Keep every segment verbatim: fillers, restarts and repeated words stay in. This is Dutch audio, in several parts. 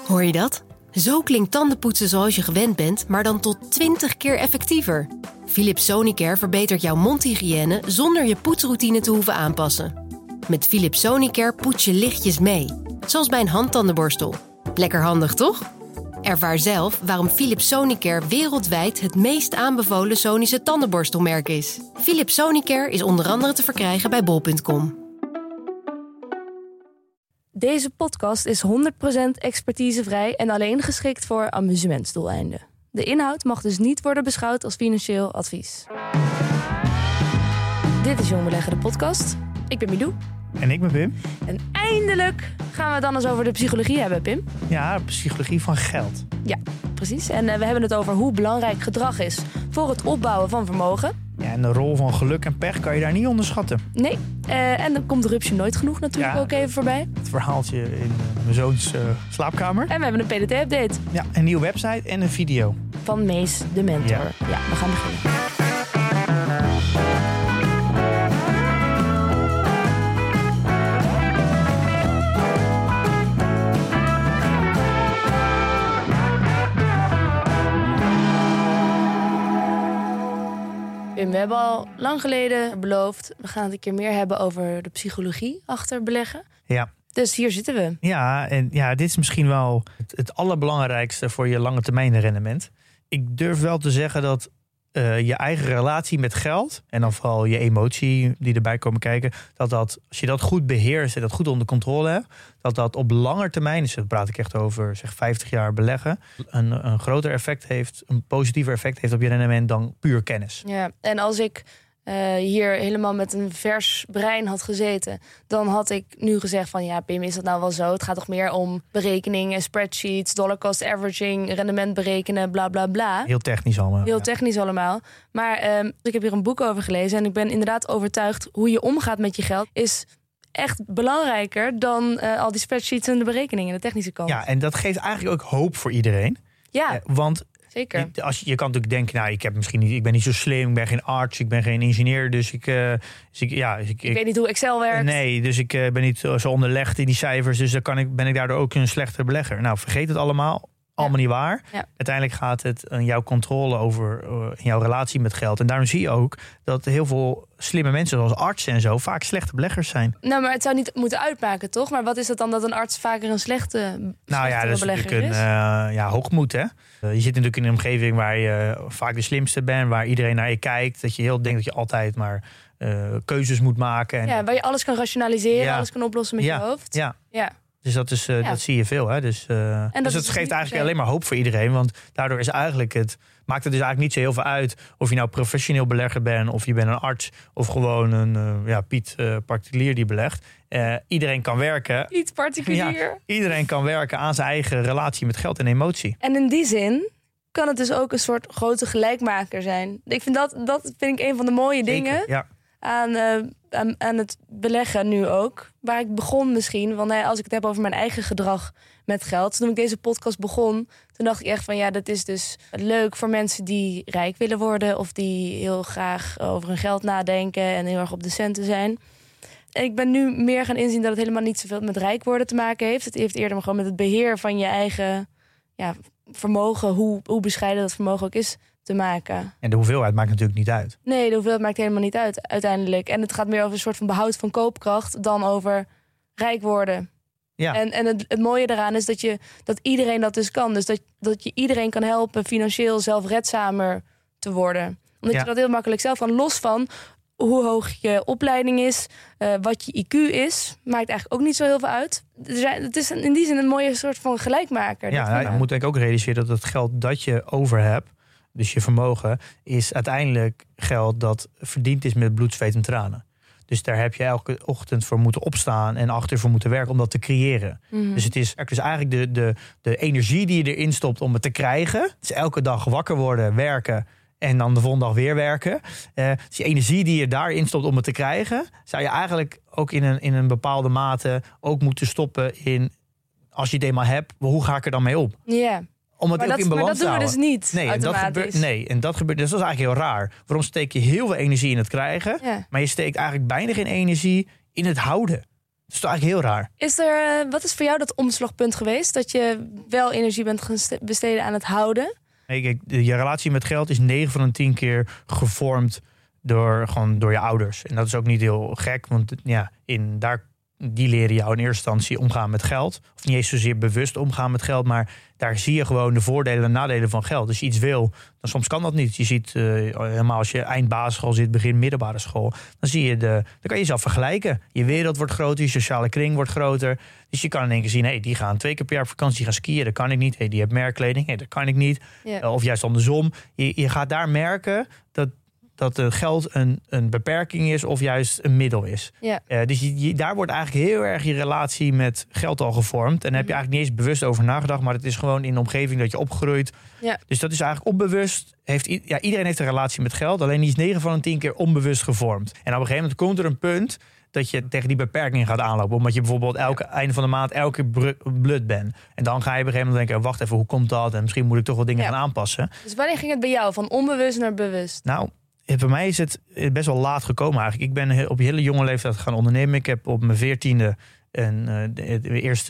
Hoor je dat? Zo klinkt tandenpoetsen zoals je gewend bent, maar dan tot twintig keer effectiever. Philips Sonicare verbetert jouw mondhygiëne zonder je poetsroutine te hoeven aanpassen. Met Philips Sonicare poets je lichtjes mee, zoals bij een handtandenborstel. Lekker handig, toch? Ervaar zelf waarom Philips Sonicare wereldwijd het meest aanbevolen Sonische tandenborstelmerk is. Philips Sonicare is onder andere te verkrijgen bij bol punt com. Deze podcast is honderd procent expertisevrij en alleen geschikt voor amusementsdoeleinden. De inhoud mag dus niet worden beschouwd als financieel advies. Dit is Jong Beleggen, de podcast. Ik ben Milou. En ik ben Pim. En eindelijk gaan we het dan eens over de psychologie hebben, Pim. Ja, psychologie van geld. Ja, precies. En uh, we hebben het over hoe belangrijk gedrag is voor het opbouwen van vermogen. Ja, en de rol van geluk en pech kan je daar niet onderschatten. Nee, uh, en dan komt de rupsje nooit genoeg natuurlijk ja, ook even voorbij. Het verhaaltje in uh, mijn zoons uh, slaapkamer. En we hebben een P D T-update. Ja, een nieuwe website en een video. Van Mees, de mentor. Ja, ja we gaan beginnen. We hebben al lang geleden beloofd, we gaan het een keer meer hebben over de psychologie achter beleggen. Ja. Dus hier zitten we. Ja, en ja, dit is misschien wel het, het allerbelangrijkste voor je lange termijn rendement. Ik durf wel te zeggen dat uh, je eigen relatie met geld, en dan vooral je emotie die erbij komen kijken, dat dat, als je dat goed beheerst en dat goed onder controle hebt, dat dat op lange termijn, dus dat praat ik echt over zeg vijftig jaar beleggen, een, een groter effect heeft, een positiever effect heeft op je rendement dan puur kennis. Ja, en als ik uh, hier helemaal met een vers brein had gezeten, dan had ik nu gezegd van ja, Pim, is dat nou wel zo? Het gaat toch meer om berekeningen, spreadsheets, dollar cost averaging, rendement berekenen, bla bla bla. Heel technisch allemaal. Heel ja. technisch allemaal. Maar um, ik heb hier een boek over gelezen en ik ben inderdaad overtuigd hoe je omgaat met je geld is echt belangrijker dan uh, al die spreadsheets en de berekeningen, de technische kant. Ja, en dat geeft eigenlijk ook hoop voor iedereen. Ja, eh, want zeker. Je, als je, je kan natuurlijk denken, nou, ik heb misschien niet, ik ben niet zo slim, ik ben geen arts, ik ben geen ingenieur, dus ik, uh, dus ik ja, ik, ik, ik weet niet hoe Excel werkt. Nee, dus ik uh, ben niet zo onderlegd in die cijfers, dus dan kan ik, ben ik daardoor ook een slechtere belegger. Nou, vergeet het allemaal. Allemaal ja. niet waar. Ja. Uiteindelijk gaat het aan jouw controle over uh, jouw relatie met geld. En daarom zie je ook dat heel veel slimme mensen zoals artsen en zo vaak slechte beleggers zijn. Nou, maar het zou niet moeten uitmaken, toch? Maar wat is het dan dat een arts vaker een slechte, nou ja, dat is belegger natuurlijk is? Een uh, ja, hoogmoed, hè? Uh, je zit natuurlijk in een omgeving waar je vaak de slimste bent, waar iedereen naar je kijkt. Dat je heel denkt dat je altijd maar uh, keuzes moet maken. En, ja, waar je alles kan rationaliseren, ja. alles kan oplossen met ja. je hoofd. Ja. ja. Dus dat, is, uh, ja. dat zie je veel. Hè? Dus, uh, en dat, dus dat geeft eigenlijk okay. alleen maar hoop voor iedereen. Want daardoor is eigenlijk het, maakt het dus eigenlijk niet zo heel veel uit of je nou professioneel belegger bent, of je bent een arts, of gewoon een uh, ja, Piet uh, particulier die belegt. Uh, iedereen kan werken. Piet particulier. Ja, iedereen kan werken aan zijn eigen relatie met geld en emotie. En in die zin kan het dus ook een soort grote gelijkmaker zijn. Ik vind dat, dat vind ik een van de mooie Zeker, dingen. Ja. Aan, uh, aan, aan het beleggen nu ook. Waar ik begon misschien. Want nou ja, als ik het heb over mijn eigen gedrag met geld. Toen ik deze podcast begon, toen dacht ik echt van ja, dat is dus leuk voor mensen die rijk willen worden. Of die heel graag over hun geld nadenken en heel erg op de centen zijn. En ik ben nu meer gaan inzien dat het helemaal niet zoveel met rijk worden te maken heeft. Het heeft eerder maar gewoon met het beheer van je eigen ja, vermogen. Hoe, hoe bescheiden dat vermogen ook is te maken. En de hoeveelheid maakt natuurlijk niet uit. Nee, de hoeveelheid maakt helemaal niet uit uiteindelijk. En het gaat meer over een soort van behoud van koopkracht dan over rijk worden. Ja. En, en het, het mooie daaraan is dat, je, dat iedereen dat dus kan. Dus dat, dat je iedereen kan helpen financieel zelfredzamer te worden. Omdat ja. je dat heel makkelijk zelf kan. Los van hoe hoog je opleiding is, uh, wat je I Q is, maakt eigenlijk ook niet zo heel veel uit. Er zijn, het is in die zin een mooie soort van gelijkmaker. Ja, nou, je moet denk ik ook realiseren dat het geld dat je over hebt, dus je vermogen, is uiteindelijk geld dat verdiend is met bloed, zweet en tranen. Dus daar heb je elke ochtend voor moeten opstaan en achter voor moeten werken om dat te creëren. Mm-hmm. Dus het is dus eigenlijk de, de, de energie die je erin stopt om het te krijgen. Dus elke dag wakker worden, werken en dan de volgende dag weer werken. Uh, dus die energie die je daarin stopt om het te krijgen, zou je eigenlijk ook in een, in een bepaalde mate ook moeten stoppen in, als je het eenmaal hebt, hoe ga ik er dan mee op? Ja. Yeah. Om het maar, ook dat, in balans maar dat doen we dus niet nee, en dat gebeurt, nee, en dat gebeurt. Dus dat is eigenlijk heel raar. Waarom steek je heel veel energie in het krijgen, ja. maar je steekt eigenlijk bijna geen energie in het houden? Dat is toch eigenlijk heel raar. Is er, uh, wat is voor jou dat omslagpunt geweest? Dat je wel energie bent gaan besteden aan het houden? Nee, kijk, je relatie met geld is negen van de tien keer gevormd door, gewoon door je ouders. En dat is ook niet heel gek, want ja, in, daar, die leren jou in eerste instantie omgaan met geld. Of niet eens zozeer bewust omgaan met geld, maar daar zie je gewoon de voordelen en nadelen van geld. Als je iets wil, dan soms kan dat niet. Je ziet uh, helemaal als je eind basisschool zit, begin middelbare school, dan zie je de, dan kan je jezelf vergelijken. Je wereld wordt groter, je sociale kring wordt groter. Dus je kan in één keer zien, hé, hey, die gaan twee keer per jaar op vakantie gaan skiën, dat kan ik niet. Hé, hey, die heeft merkkleding, hey, dat kan ik niet. Ja. Uh, of juist andersom. Je, je gaat daar merken dat dat uh, geld een, een beperking is of juist een middel is. Ja. Uh, dus je, je, daar wordt eigenlijk heel erg je relatie met geld al gevormd. En daar heb je eigenlijk niet eens bewust over nagedacht, maar het is gewoon in de omgeving dat je opgroeit. Ja. Dus dat is eigenlijk onbewust. Heeft, ja, iedereen heeft een relatie met geld, alleen die is negen van de tien keer onbewust gevormd. En op een gegeven moment komt er een punt dat je tegen die beperking gaat aanlopen. Omdat je bijvoorbeeld elke einde van de maand elke keer blut bent. En dan ga je op een gegeven moment denken, wacht even, hoe komt dat? En misschien moet ik toch wel dingen ja. gaan aanpassen. Dus wanneer ging het bij jou van onbewust naar bewust? Nou, bij mij is het best wel laat gekomen eigenlijk. Ik ben op hele jonge leeftijd gaan ondernemen. Ik heb op mijn veertiende een, de, de eerste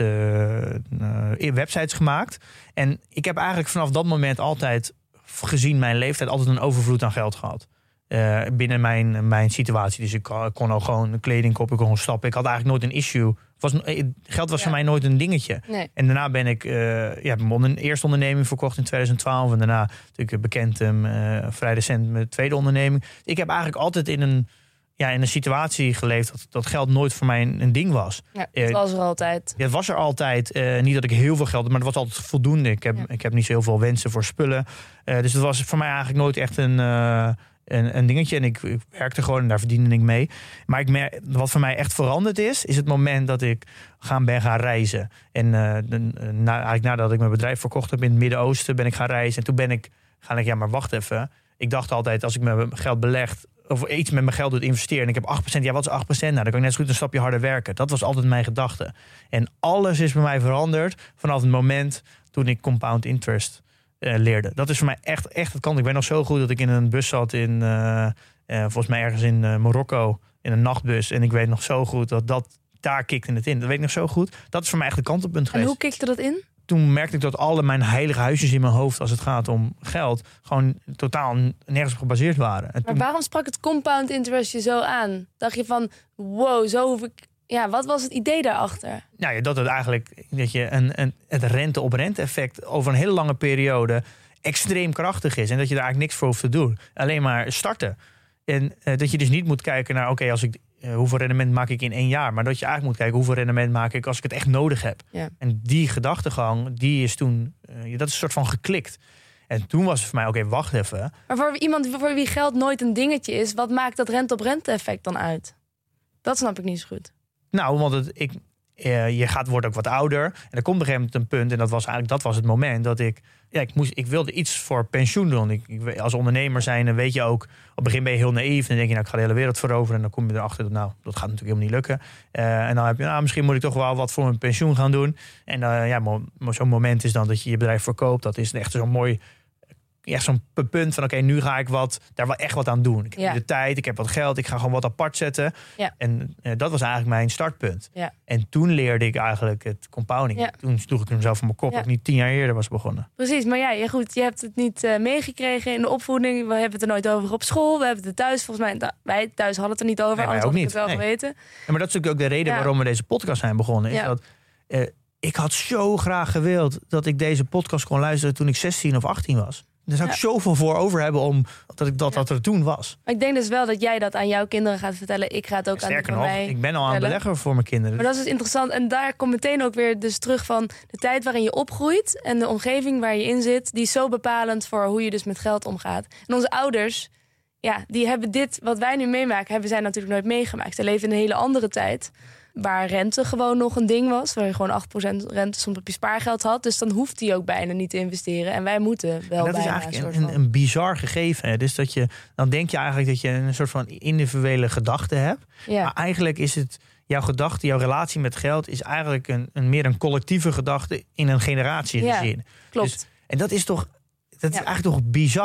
uh, websites gemaakt. En ik heb eigenlijk vanaf dat moment altijd, gezien mijn leeftijd, altijd een overvloed aan geld gehad. Uh, binnen mijn, mijn situatie. Dus ik kon al gewoon kleding kopen, ik kon gewoon stappen. Ik had eigenlijk nooit een issue. Was, geld was ja. voor mij nooit een dingetje. Nee. En daarna ben ik uh, ja, mijn eerste onderneming verkocht in twintig twaalf. En daarna natuurlijk bekend um, uh, vrij recent mijn tweede onderneming. Ik heb eigenlijk altijd in een, ja, in een situatie geleefd dat, dat geld nooit voor mij een, een ding was. Ja, het was er altijd. Ja, het was er altijd. Uh, niet dat ik heel veel geld had, maar het was altijd voldoende. Ik heb, ja. ik heb niet zo heel veel wensen voor spullen. Uh, dus het was voor mij eigenlijk nooit echt een... Uh, Een, een dingetje en ik, ik werkte gewoon en daar verdiende ik mee. Maar ik merk, wat voor mij echt veranderd is, is het moment dat ik gaan, ben gaan reizen. En uh, de, na, eigenlijk nadat ik mijn bedrijf verkocht heb in het Midden-Oosten, ben ik gaan reizen. En toen ben ik gaan ik ja, maar wacht even. Ik dacht altijd, als ik mijn geld beleg of iets met mijn geld doe investeren en ik heb acht procent, ja, wat is acht procent? Nou, dan kan ik net zo goed een stapje harder werken. Dat was altijd mijn gedachte. En alles is bij mij veranderd vanaf het moment toen ik compound interest Uh, leerde. Dat is voor mij echt, echt het kant. Ik ben nog zo goed dat ik in een bus zat in, uh, uh, volgens mij ergens in uh, Marokko, in een nachtbus. En ik weet nog zo goed dat dat, daar kikte het in. Dat weet ik nog zo goed. Dat is voor mij echt het kantelpunt geweest. En hoe kikte dat in? Toen merkte ik dat alle mijn heilige huisjes in mijn hoofd, als het gaat om geld, gewoon totaal nergens op gebaseerd waren. En maar toen... waarom sprak het compound interest je zo aan? Dacht je van, wow, zo hoef ik... Ja, wat was het idee daarachter? Nou ja, dat het eigenlijk dat je een, een, het rente-op-rente effect over een hele lange periode extreem krachtig is. En dat je daar eigenlijk niks voor hoeft te doen. Alleen maar starten. En uh, dat je dus niet moet kijken naar, oké, okay, als ik uh, hoeveel rendement maak ik in één jaar. Maar dat je eigenlijk moet kijken, hoeveel rendement maak ik als ik het echt nodig heb. Ja. En die gedachtegang, die is toen, uh, dat is een soort van geklikt. En toen was het voor mij, oké, okay, wacht even. Maar voor iemand voor wie geld nooit een dingetje is, wat maakt dat rente-op-rente effect dan uit? Dat snap ik niet zo goed. Nou, want het, ik, uh, je gaat, wordt ook wat ouder. En er komt op een gegeven moment een punt. En dat was eigenlijk dat was het moment dat ik... Ja, ik, moest, ik wilde iets voor pensioen doen. Ik, ik, als ondernemer zijn, dan weet je ook... Op het begin ben je heel naïef. En dan denk je, nou, ik ga de hele wereld veroveren. En dan kom je erachter dat, nou, dat gaat natuurlijk helemaal niet lukken. Uh, en dan heb je, nou, misschien moet ik toch wel wat voor mijn pensioen gaan doen. En uh, ja, mo- zo'n moment is dan dat je je bedrijf verkoopt. Dat is echt zo'n mooi... Echt zo'n punt van, oké, okay, nu ga ik wat, daar wel echt wat aan doen. Ik heb ja. de tijd, ik heb wat geld, ik ga gewoon wat apart zetten. Ja. En uh, dat was eigenlijk mijn startpunt. Ja. En toen leerde ik eigenlijk het compounding. Ja. Toen sloeg ik hem zelf van mijn kop, ja. dat ik niet tien jaar eerder was begonnen. Precies, maar ja, ja goed, je hebt het niet uh, meegekregen in de opvoeding. We hebben het er nooit over op school. We hebben het er thuis, volgens mij, wij thuis hadden het er niet over. Nee, anders ook had niet. ik het wel nee. geweten. Ja, maar dat is natuurlijk ook de reden ja. waarom we deze podcast zijn begonnen. Is ja. dat, uh, ik had zo graag gewild dat ik deze podcast kon luisteren toen ik zestien of achttien was. Daar zou ik ja. zoveel voor over hebben om dat ik dat, ja. dat er toen was. Maar ik denk dus wel dat jij dat aan jouw kinderen gaat vertellen. Ik ga het ook Sterker aan nog, mij ik ben al aan het beleggen voor mijn kinderen. Maar dat is dus interessant. En daar komt meteen ook weer dus terug van de tijd waarin je opgroeit en de omgeving waar je in zit, die is zo bepalend voor hoe je dus met geld omgaat. En onze ouders, ja, die hebben dit wat wij nu meemaken, hebben zij natuurlijk nooit meegemaakt. Ze leven in een hele andere tijd, waar rente gewoon nog een ding was. Waar je gewoon acht procent rente soms op je spaargeld had. Dus dan hoeft die ook bijna niet te investeren. En wij moeten wel dat bijna. Dat is eigenlijk een, een, een, een bizar gegeven. Hè? Dus dat je, dan denk je eigenlijk dat je een soort van individuele gedachte hebt. Ja. Maar eigenlijk is het, jouw gedachte, jouw relatie met geld is eigenlijk een, een meer een collectieve gedachte in een generatie gezien. Ja, klopt. Dus, en dat is toch, dat is ja. eigenlijk toch bizar.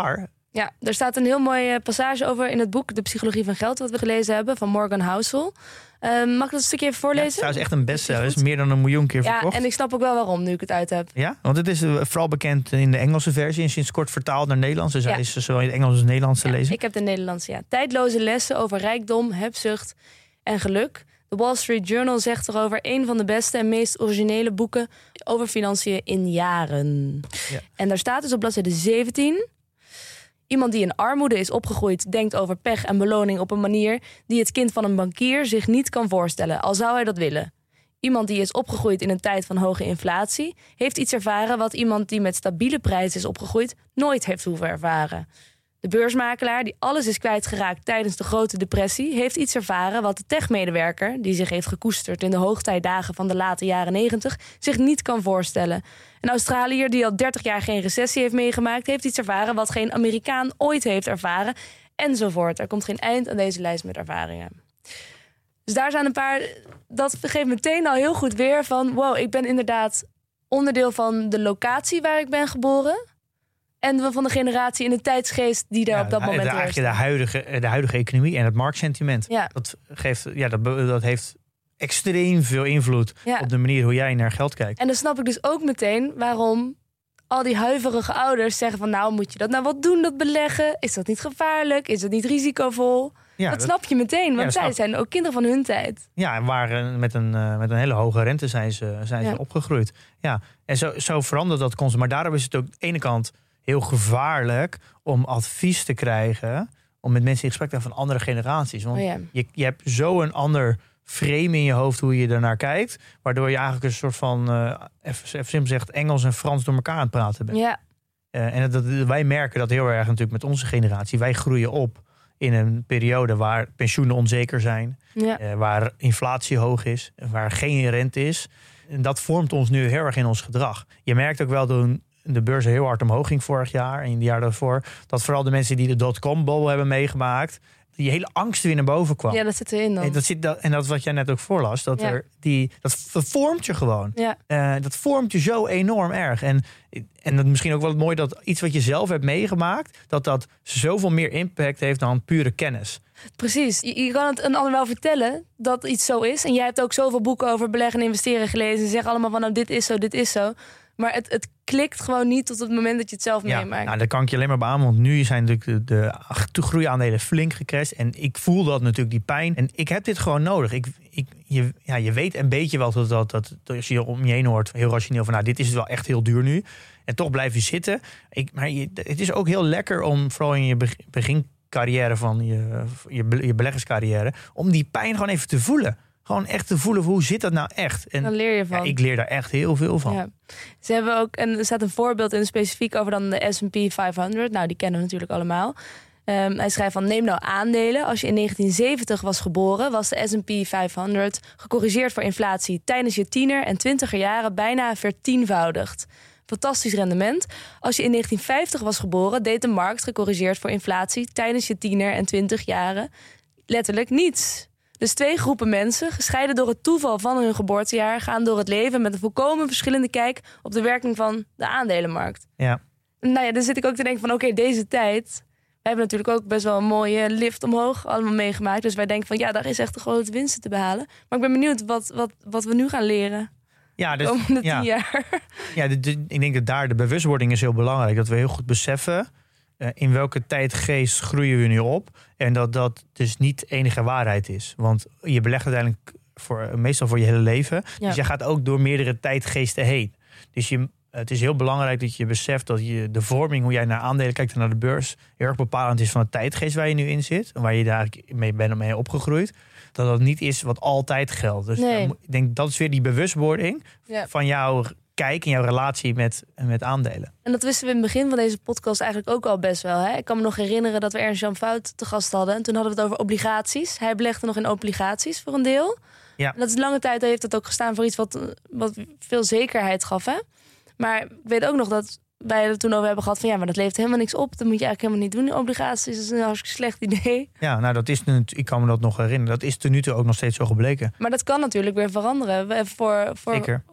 Ja, er staat een heel mooie passage over in het boek De Psychologie van Geld, wat we gelezen hebben, van Morgan Housel. Uh, mag ik dat een stukje even voorlezen? Ja, het is echt een bestseller. Het is meer dan een miljoen keer verkocht. Ja, en ik snap ook wel waarom, nu ik het uit heb. Ja, want het is vooral bekend in de Engelse versie en sinds kort vertaald naar Nederlands. Dus ja. Hij is zowel in het Engels als het Nederlands te ja, lezen. Ik heb de Nederlandse, ja. Tijdloze lessen over rijkdom, hebzucht en geluk. De Wall Street Journal zegt erover een van de beste en meest originele boeken over financiën in jaren. Ja. En daar staat dus op bladzijde zeventien... Iemand die in armoede is opgegroeid denkt over pech en beloning op een manier die het kind van een bankier zich niet kan voorstellen, al zou hij dat willen. Iemand die is opgegroeid in een tijd van hoge inflatie heeft iets ervaren wat iemand die met stabiele prijzen is opgegroeid nooit heeft hoeven ervaren. De beursmakelaar die alles is kwijtgeraakt tijdens de grote depressie heeft iets ervaren wat de techmedewerker, die zich heeft gekoesterd in de hoogtijdagen van de late jaren negentig, zich niet kan voorstellen. Een Australiër die al dertig jaar geen recessie heeft meegemaakt, heeft iets ervaren wat geen Amerikaan ooit heeft ervaren, enzovoort. Er komt geen eind aan deze lijst met ervaringen. Dus daar zijn een paar, dat geeft meteen al heel goed weer van, wow, ik ben inderdaad onderdeel van de locatie waar ik ben geboren. En van de generatie in de tijdsgeest die daar ja, op dat moment de, eigenlijk de huidige, de huidige economie en het marktsentiment. Ja. Dat, geeft, ja, dat, dat heeft extreem veel invloed ja. op de manier hoe jij naar geld kijkt. En dan snap ik dus ook meteen waarom al die huiverige ouders zeggen van, nou, moet je dat nou wat doen, dat beleggen? Is dat niet gevaarlijk? Is dat niet risicovol? Ja, dat, dat snap je meteen, want ja, zij zijn ook kinderen van hun tijd. Ja, en waar, met, een, uh, met een hele hoge rente zijn ze, zijn ja. ze opgegroeid. Ja, en zo, zo verandert dat constant. Maar daarom is het ook aan de ene kant heel gevaarlijk om advies te krijgen, om met mensen in gesprek te gaan van andere generaties. Want oh ja. je, je hebt zo een ander frame in je hoofd hoe je ernaar kijkt, waardoor je eigenlijk een soort van, uh, even, even simpel gezegd, Engels en Frans door elkaar aan het praten bent. Ja. Uh, en dat, wij merken dat heel erg natuurlijk met onze generatie. Wij groeien op in een periode waar pensioenen onzeker zijn, ja. uh, waar inflatie hoog is, waar geen rente is. En dat vormt ons nu heel erg in ons gedrag. Je merkt ook wel toen de beurs heel hard omhoog ging vorig jaar en in de jaar daarvoor, dat vooral de mensen die de dotcom-bubbel hebben meegemaakt, die hele angst weer naar boven kwam. Ja, dat zit erin dan. En dat, zit, dat, en dat wat jij net ook voorlas, dat, ja. er die, dat, dat vormt je gewoon. Ja. Uh, dat vormt je zo enorm erg. En, en dat misschien ook wel mooi dat iets wat je zelf hebt meegemaakt, dat dat zoveel meer impact heeft dan pure kennis. Precies. Je, je kan het een ander wel vertellen dat iets zo is. En jij hebt ook zoveel boeken over beleggen en investeren gelezen. Ze zeggen allemaal van, nou, dit is zo, dit is zo. Maar het, het klikt gewoon niet tot het moment dat je het zelf ja, meemaakt. Nou, dat kan ik je alleen maar beamen. Want nu zijn natuurlijk de, de groeiaandelen flink gecrashed. En ik voel dat natuurlijk, die pijn. En ik heb dit gewoon nodig. Ik, ik, je, ja, je weet een beetje wel dat, dat, dat, dat als je om je heen hoort, heel rationeel van, nou, dit is het wel echt heel duur nu. En toch blijf je zitten. Ik, maar je, het is ook heel lekker om, vooral in je begincarrière van je, je, je beleggerscarrière, om die pijn gewoon even te voelen. Gewoon echt te voelen, hoe zit dat nou echt? En dan leer je van. Ja, ik leer daar echt heel veel van. Ja. Ze hebben ook, en er staat een voorbeeld in specifiek over dan de S en P vijfhonderd. Nou, die kennen we natuurlijk allemaal. Um, hij schrijft van, neem nou aandelen. Als je in negentien zeventig was geboren, was de S en P vijfhonderd gecorrigeerd voor inflatie tijdens je tiener en twintiger jaren bijna vertienvoudigd. Fantastisch rendement. Als je in negentien vijftig was geboren, deed de markt gecorrigeerd voor inflatie tijdens je tiener en twintig jaren letterlijk niets. Dus twee groepen mensen, gescheiden door het toeval van hun geboortejaar, gaan door het leven met een volkomen verschillende kijk op de werking van de aandelenmarkt. Ja. Nou ja, dan zit ik ook te denken van, oké, okay, deze tijd, wij hebben natuurlijk ook best wel een mooie lift omhoog allemaal meegemaakt. Dus wij denken van, ja, daar is echt de grote winsten te behalen. Maar ik ben benieuwd wat, wat, wat we nu gaan leren. Ja, dus, de komende ja. tien jaar. Ja, de, de, ik denk dat daar de bewustwording is heel belangrijk. Dat we heel goed beseffen, uh, in welke tijdgeest groeien we nu op. En dat dat dus niet enige waarheid is. Want je belegt uiteindelijk voor, meestal voor je hele leven. Ja. Dus je gaat ook door meerdere tijdgeesten heen. Dus je, het is heel belangrijk dat je beseft dat je de vorming, hoe jij naar aandelen kijkt en naar de beurs, heel erg bepalend is van de tijdgeest waar je nu in zit. En waar je daar mee bent mee opgegroeid. Dat dat niet is wat altijd geldt. Dus nee. dan, ik denk dat is weer die bewustwording ja. van jouw kijk en jouw relatie met, met aandelen. En dat wisten we in het begin van deze podcast eigenlijk ook al best wel. Hè? Ik kan me nog herinneren dat we Ernst-Jan Fout te gast hadden. En toen hadden we het over obligaties. Hij belegde nog in obligaties voor een deel. Ja. En dat is lange tijd heeft het ook gestaan voor iets wat, wat veel zekerheid gaf. Hè? Maar ik weet ook nog dat wij het toen over hebben gehad van, ja, maar dat levert helemaal niks op. Dat moet je eigenlijk helemaal niet doen. Obligaties, dat is een hartstikke slecht idee. Ja, nou dat is, ik kan me dat nog herinneren. Dat is ten nu toe ook nog steeds zo gebleken. Maar dat kan natuurlijk weer veranderen. Voor, voor,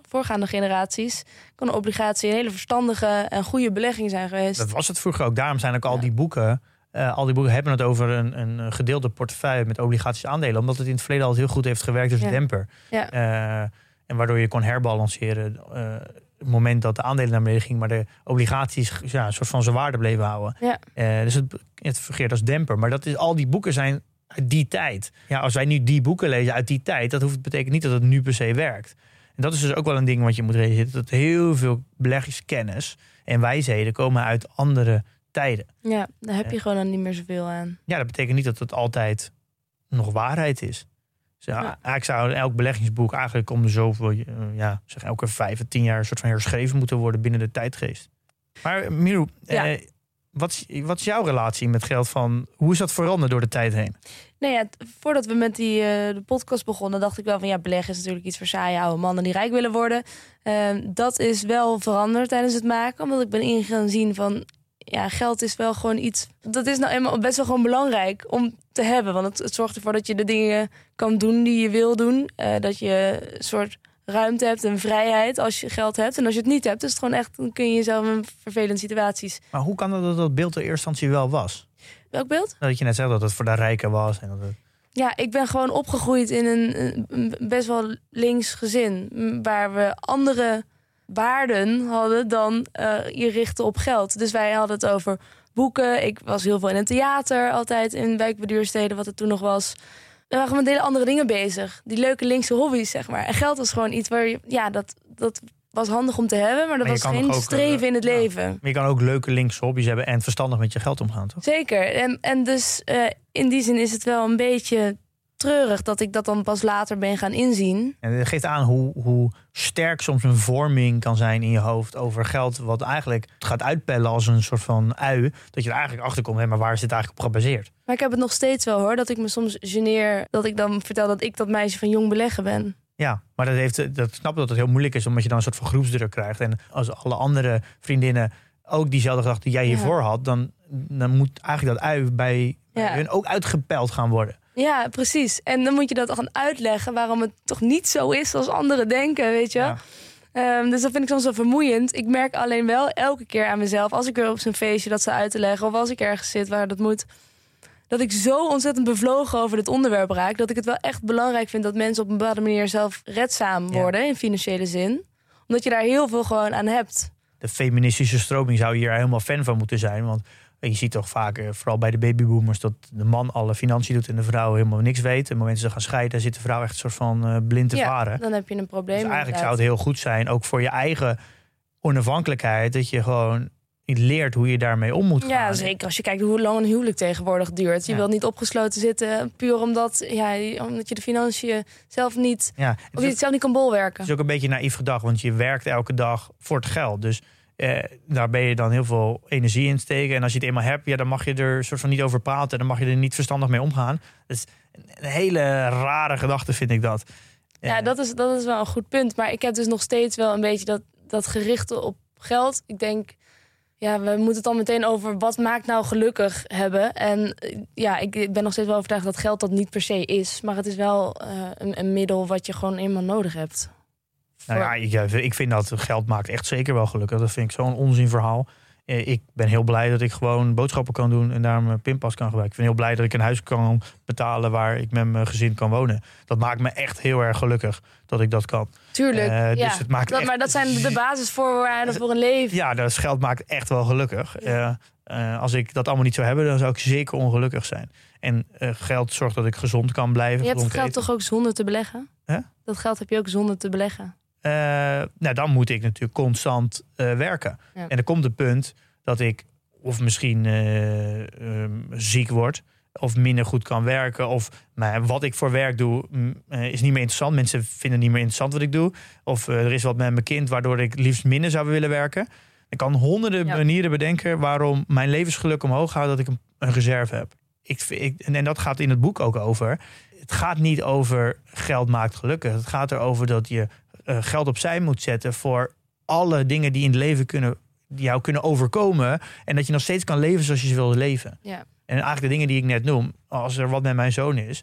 voorgaande generaties kan een obligatie een hele verstandige en goede belegging zijn geweest. Dat was het vroeger ook. Daarom zijn ook al Ja. die boeken... Uh, al die boeken hebben het over een, een gedeelde portefeuille met obligaties aandelen. Omdat het in het verleden altijd heel goed heeft gewerkt als Ja. demper. Ja. Uh, en waardoor je kon herbalanceren uh, het moment dat de aandelen naar beneden gingen, maar de obligaties ja, een soort van zijn waarde bleven houden. Ja. Uh, dus het, het fungeert als demper. Maar dat is, al die boeken zijn uit die tijd. Ja, als wij nu die boeken lezen uit die tijd, dat hoeft, betekent niet dat het nu per se werkt. En dat is dus ook wel een ding wat je moet realiseren. Dat heel veel beleggingskennis en wijsheden komen uit andere tijden. Ja, daar heb je gewoon dan niet meer zoveel aan. Ja, dat betekent niet dat het altijd nog waarheid is. Dus ja, Ja. eigenlijk zou elk beleggingsboek eigenlijk om de zoveel, uh, ja, zeg elke vijf of tien jaar een soort van herschreven moeten worden binnen de tijdgeest. Maar Mirou, Ja. eh, wat, is, wat is jouw relatie met geld? Van, hoe is dat veranderd door de tijd heen? Nee, ja, t- voordat we met die, uh, de podcast begonnen, dacht ik wel van ja, beleggen is natuurlijk iets voor saaie oude mannen die rijk willen worden. Uh, dat is wel veranderd tijdens het maken, omdat ik ben in gaan zien van ja, geld is wel gewoon iets. Dat is nou eenmaal best wel gewoon belangrijk om te hebben, want het, het zorgt ervoor dat je de dingen kan doen die je wil doen, uh, dat je een soort ruimte hebt en vrijheid als je geld hebt. En als je het niet hebt, is het gewoon echt, dan kun je jezelf in vervelende situaties. Maar hoe kan het dat dat beeld in eerste instantie wel was? Welk beeld? Dat je net zei dat het voor de rijken was. En dat het... Ja, ik ben gewoon opgegroeid in een, een best wel links gezin, m, waar we andere waarden hadden dan uh, je richten op geld. Dus wij hadden het over boeken. Ik was heel veel in een theater, altijd in wijkbeduursteden, wat het toen nog was. We waren gewoon met hele andere dingen bezig. Die leuke linkse hobby's, zeg maar. En geld was gewoon iets waar je, ja, dat, dat was handig om te hebben, maar dat Maar je was kan geen ook, streven in het ja. leven. Maar je kan ook leuke linkse hobby's hebben en verstandig met je geld omgaan, toch? Zeker. En, en dus uh, in die zin is het wel een beetje treurig dat ik dat dan pas later ben gaan inzien. En dat geeft aan hoe, hoe sterk soms een vorming kan zijn in je hoofd over geld, wat eigenlijk gaat uitpellen als een soort van ui, dat je er eigenlijk achter komt, hè, maar waar is dit eigenlijk op gebaseerd? Maar ik heb het nog steeds wel hoor, dat ik me soms geneer dat ik dan vertel dat ik dat meisje van jong beleggen ben. Ja, maar dat heeft, dat snap dat het heel moeilijk is, omdat je dan een soort van groepsdruk krijgt. En als alle andere vriendinnen ook diezelfde gedachte die jij hiervoor had, dan, dan moet eigenlijk dat ui bij Ja. hun ook uitgepeld gaan worden. Ja, precies. En dan moet je dat gaan uitleggen waarom het toch niet zo is als anderen denken, weet je. Ja. Um, dus dat vind ik soms wel vermoeiend. Ik merk alleen wel elke keer aan mezelf, als ik weer op zo'n feestje dat ze uit te leggen, of als ik ergens zit waar dat moet, dat ik zo ontzettend bevlogen over dit onderwerp raak, dat ik het wel echt belangrijk vind dat mensen op een bepaalde manier zelfredzaam worden, ja, in financiële zin. Omdat je daar heel veel gewoon aan hebt. De feministische stroming zou hier helemaal fan van moeten zijn, want je ziet toch vaak, vooral bij de babyboomers, dat de man alle financiën doet en de vrouw helemaal niks weet. En op het moment dat ze gaan scheiden, zit de vrouw echt een soort van uh, blind te ja, varen. Dan heb je een probleem. Dus eigenlijk inderdaad. zou het heel goed zijn, ook voor je eigen onafhankelijkheid, dat je gewoon leert hoe je daarmee om moet gaan. Ja, zeker als je kijkt hoe lang een huwelijk tegenwoordig duurt. Je Ja. wilt niet opgesloten zitten puur omdat, ja, omdat je de financiën zelf niet, Ja, het of is je ook- het zelf niet kan bolwerken. Het is ook een beetje naïef gedacht, want je werkt elke dag voor het geld. Dus eh, daar ben je dan heel veel energie in steken. En als je het eenmaal hebt, ja, dan mag je er soort van niet over praten. Dan mag je er niet verstandig mee omgaan. Dat is een hele rare gedachte, vind ik dat. Ja, dat is, dat is wel een goed punt. Maar ik heb dus nog steeds wel een beetje dat, dat gerichte op geld. Ik denk, ja, we moeten het dan meteen over wat maakt nou gelukkig hebben. En eh, ja, ik, ik ben nog steeds wel overtuigd dat geld dat niet per se is. Maar het is wel uh, een, een middel wat je gewoon eenmaal nodig hebt. Nou ja, ik, ik vind dat geld maakt echt zeker wel gelukkig. Dat vind ik zo'n onzinverhaal. Ik ben heel blij dat ik gewoon boodschappen kan doen en daar mijn pinpas kan gebruiken. Ik ben heel blij dat ik een huis kan betalen waar ik met mijn gezin kan wonen. Dat maakt me echt heel erg gelukkig dat ik dat kan. Tuurlijk, Uh, dus ja. het maakt dat, echt... maar dat zijn de basisvoorwaarden voor een leven. Ja, dat geld maakt echt wel gelukkig. Ja. Uh, uh, als ik dat allemaal niet zou hebben, dan zou ik zeker ongelukkig zijn. En uh, geld zorgt dat ik gezond kan blijven. Je hebt het geld eten. toch ook zonder te beleggen? Huh? Dat geld heb je ook zonder te beleggen. Uh, nou, dan moet ik natuurlijk constant uh, werken. Ja. En er komt een punt dat ik of misschien uh, uh, ziek word, of minder goed kan werken, of nou, wat ik voor werk doe uh, is niet meer interessant. Mensen vinden het niet meer interessant wat ik doe. Of uh, er is wat met mijn kind waardoor ik liefst minder zou willen werken. Ik kan honderden Ja. manieren bedenken waarom mijn levensgeluk omhoog gaat, dat ik een, een reserve heb. Ik, ik, en dat gaat in het boek ook over. Het gaat niet over geld maakt gelukkig. Het gaat erover dat je uh, geld opzij moet zetten voor alle dingen die in het leven kunnen, die jou kunnen overkomen. En dat je nog steeds kan leven zoals je wil leven. Ja. En eigenlijk de dingen die ik net noem, als er wat met mijn zoon is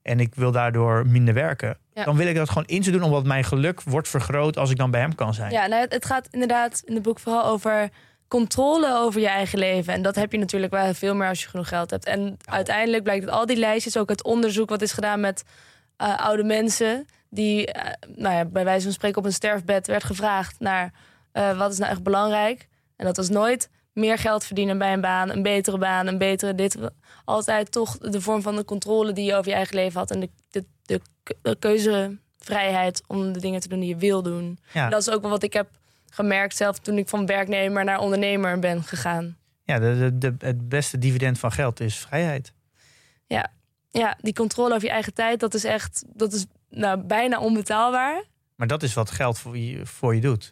en ik wil daardoor minder werken, Ja. dan wil ik dat gewoon in te doen, omdat mijn geluk wordt vergroot als ik dan bij hem kan zijn. Ja, nou, het, het gaat inderdaad in het boek vooral over controle over je eigen leven. En dat heb je natuurlijk wel veel meer als je genoeg geld hebt. En uiteindelijk blijkt dat al die lijstjes, ook het onderzoek wat is gedaan met uh, oude mensen, die uh, nou ja, bij wijze van spreken op een sterfbed werd gevraagd naar uh, wat is nou echt belangrijk. En dat was nooit meer geld verdienen bij een baan, een betere baan, een betere dit. Altijd toch de vorm van de controle die je over je eigen leven had en de, de, de, de keuzevrijheid om de dingen te doen die je wil doen. Ja. En dat is ook wel wat ik heb gemerkt zelf toen ik van werknemer naar ondernemer ben gegaan. Ja, de, de, de, het beste dividend van geld is vrijheid. Ja, ja, die controle over je eigen tijd, dat is echt, dat is nou, bijna onbetaalbaar. Maar dat is wat geld voor je, voor je doet.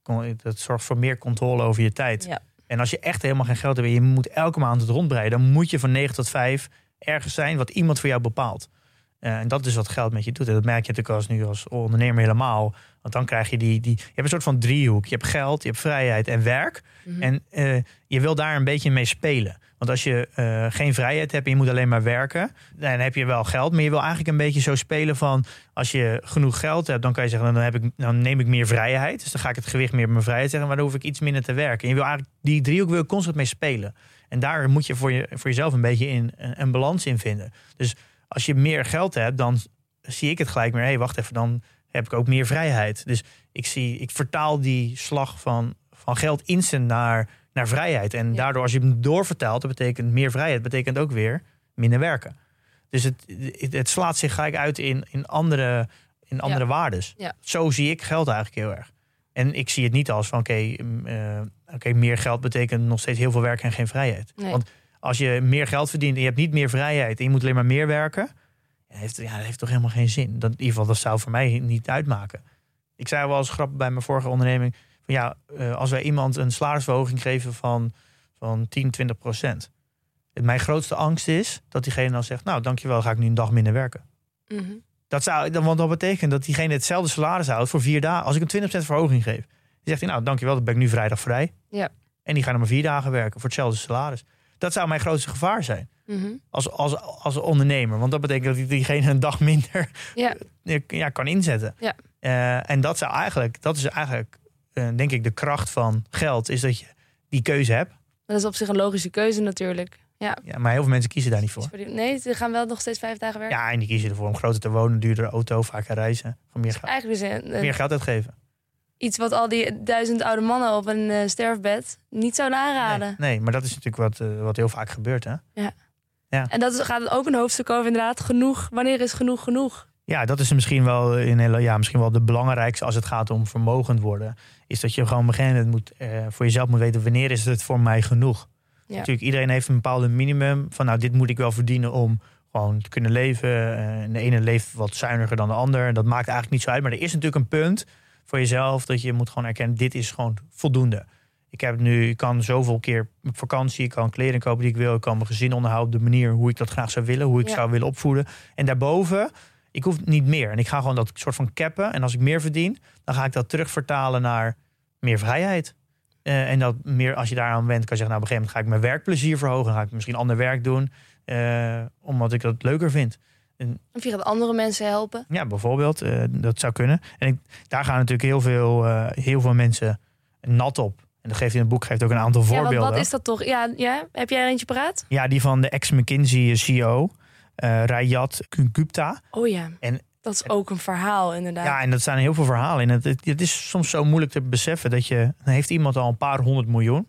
Dat zorgt voor meer controle over je tijd. Ja. En als je echt helemaal geen geld hebt en je moet elke maand het rondbreiden, dan moet je van negen tot vijf ergens zijn wat iemand voor jou bepaalt. Uh, en dat is wat geld met je doet. En dat merk je natuurlijk als nu als ondernemer helemaal. Want dan krijg je die, die... Je hebt een soort van driehoek. Je hebt geld, je hebt vrijheid en werk. Mm-hmm. En uh, je wil daar een beetje mee spelen. Want als je uh, geen vrijheid hebt en je moet alleen maar werken, dan heb je wel geld. Maar je wil eigenlijk een beetje zo spelen van, als je genoeg geld hebt, dan kan je zeggen, dan, heb ik, dan neem ik meer vrijheid. Dus dan ga ik het gewicht meer op mijn vrijheid zeggen, maar dan hoef ik iets minder te werken. En je wil eigenlijk die driehoek wil je constant mee spelen. En daar moet je voor, je voor jezelf een beetje in, een, een balans in vinden. Dus als je meer geld hebt, dan zie ik het gelijk meer. Hé, hey, wacht even, dan heb ik ook meer vrijheid. Dus ik, zie, ik vertaal die slag van, van geld instant naar, naar vrijheid. En ja. daardoor, als je hem doorvertaalt, dat betekent meer vrijheid, betekent ook weer minder werken. Dus het, het, het slaat zich gelijk uit in, in andere, in andere ja. waardes. Ja. Zo zie ik geld eigenlijk heel erg. En ik zie het niet als van, oké, okay, uh, okay, meer geld betekent nog steeds heel veel werk en geen vrijheid. Nee. Want als je meer geld verdient en je hebt niet meer vrijheid en je moet alleen maar meer werken, ja, heeft, ja, dat heeft toch helemaal geen zin. Dat, in ieder geval, dat zou voor mij niet uitmaken. Ik zei wel als grap bij mijn vorige onderneming, van ja, uh, als wij iemand een salarisverhoging geven van, van tien, twintig procent. Mijn grootste angst is dat diegene dan zegt, nou, dankjewel, ga ik nu een dag minder werken. Mm-hmm. Dat zou, want dat betekent dat diegene hetzelfde salaris houdt voor vier dagen. Als ik een twintig procent verhoging geef, dan zegt hij, nou, dankjewel, dan ben ik nu vrijdag vrij. Ja. En die gaan er maar vier dagen werken voor hetzelfde salaris. Dat zou mijn grootste gevaar zijn. Mm-hmm. Als, als, als ondernemer. Want dat betekent dat diegene een dag minder ja. Ja, kan inzetten. Ja. Uh, en dat, zou eigenlijk, dat is eigenlijk, uh, denk ik, de kracht van geld. Is dat je die keuze hebt. Dat is op zich een logische keuze natuurlijk. Ja. Ja, maar heel veel mensen kiezen daar niet voor. Nee, ze gaan wel nog steeds vijf dagen werken. Ja, en die kiezen ervoor om groter te wonen, duurdere auto, vaker reizen. Van meer, dus eigenlijk dus een, meer geld uitgeven. Iets wat al die duizend oude mannen op een uh, sterfbed niet zouden aanraden. Nee, nee, maar dat is natuurlijk wat, uh, wat heel vaak gebeurt, hè? Ja. Ja. En dat is, gaat ook een hoofdstuk over inderdaad. Genoeg, wanneer is genoeg genoeg? Ja, dat is misschien wel, in hele, ja, misschien wel de belangrijkste als het gaat om vermogend worden. Is dat je gewoon op een gegeven moment moet, uh, voor jezelf moet weten, wanneer is het voor mij genoeg? Ja. Natuurlijk, iedereen heeft een bepaalde minimum van, nou, dit moet ik wel verdienen om gewoon te kunnen leven. Uh, en de ene leeft wat zuiniger dan de ander. Dat maakt eigenlijk niet zo uit. Maar er is natuurlijk een punt voor jezelf dat je moet gewoon erkennen, dit is gewoon voldoende. Ik heb nu, ik kan zoveel keer op vakantie, ik kan kleding kopen die ik wil, ik kan mijn gezin onderhouden op de manier hoe ik dat graag zou willen, hoe ik ja. zou willen opvoeden. En daarboven, ik hoef niet meer. En ik ga gewoon dat soort van cappen. En als ik meer verdien, dan ga ik dat terugvertalen naar meer vrijheid. Uh, en dat meer, als je daaraan went, kan je zeggen, nou, op een gegeven moment ga ik mijn werkplezier verhogen, dan ga ik misschien ander werk doen, uh, omdat ik dat leuker vind. En, of je gaat andere mensen helpen. Ja, bijvoorbeeld. Uh, dat zou kunnen. En ik, daar gaan natuurlijk heel veel, uh, heel veel mensen nat op. En dat geeft in het boek geeft ook een aantal voorbeelden. Ja, wat, wat is dat toch? Ja, ja, heb jij er eentje paraat? Ja, die van de ex-McKinsey C E O, uh, Rajat Gupta. Oh ja, en, dat is ook een verhaal inderdaad. Ja, en dat staan heel veel verhalen in. Het, het, het is soms zo moeilijk te beseffen dat je, dan heeft iemand al een paar honderd miljoen.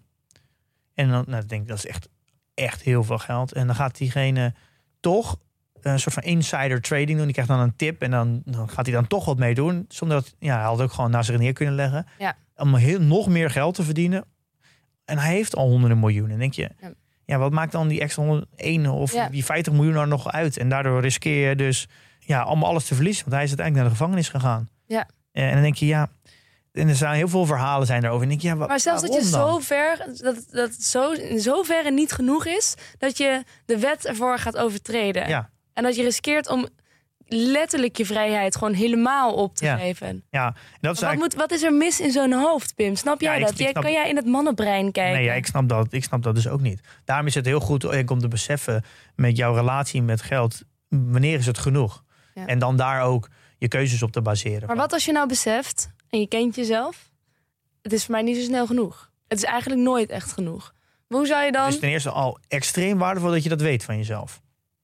En dan nou, denk ik, dat is echt, echt heel veel geld. En dan gaat diegene toch een soort van insider trading doen. Die krijgt dan een tip en dan, dan gaat hij dan toch wat mee doen. Zonder dat, ja, hij had ook gewoon naast zich neer kunnen leggen. Ja. Om heel, nog meer geld te verdienen. En hij heeft al honderden miljoenen. En denk je, ja. ja, wat maakt dan die extra honderdéén of ja. die vijftig miljoen er nog uit? En daardoor riskeer je dus ja, allemaal alles te verliezen. Want hij is uiteindelijk naar de gevangenis gegaan. Ja. En dan denk je, ja, en er zijn heel veel verhalen zijn erover. En denk je, ja, maar zelfs dat je zo ver, dat, dat het zo, in zoverre niet genoeg is, dat je de wet ervoor gaat overtreden. Ja. En dat je riskeert om letterlijk je vrijheid gewoon helemaal op te ja. geven. Ja, dat is wat, eigenlijk... moet, wat is er mis in zo'n hoofd, Pim? Snap jij ja, ik, dat? ik snap... Kan jij in het mannenbrein kijken? Nee, ja, ik, snap dat, ik snap dat dus ook niet. Daarom is het heel goed om te beseffen met jouw relatie met geld, wanneer is het genoeg? Ja. En dan daar ook je keuzes op te baseren. Maar wat als je nou beseft, en je kent jezelf, het is voor mij niet zo snel genoeg. Het is eigenlijk nooit echt genoeg. Maar hoe zou je dan... Het is ten eerste al extreem waardevol dat je dat weet van jezelf.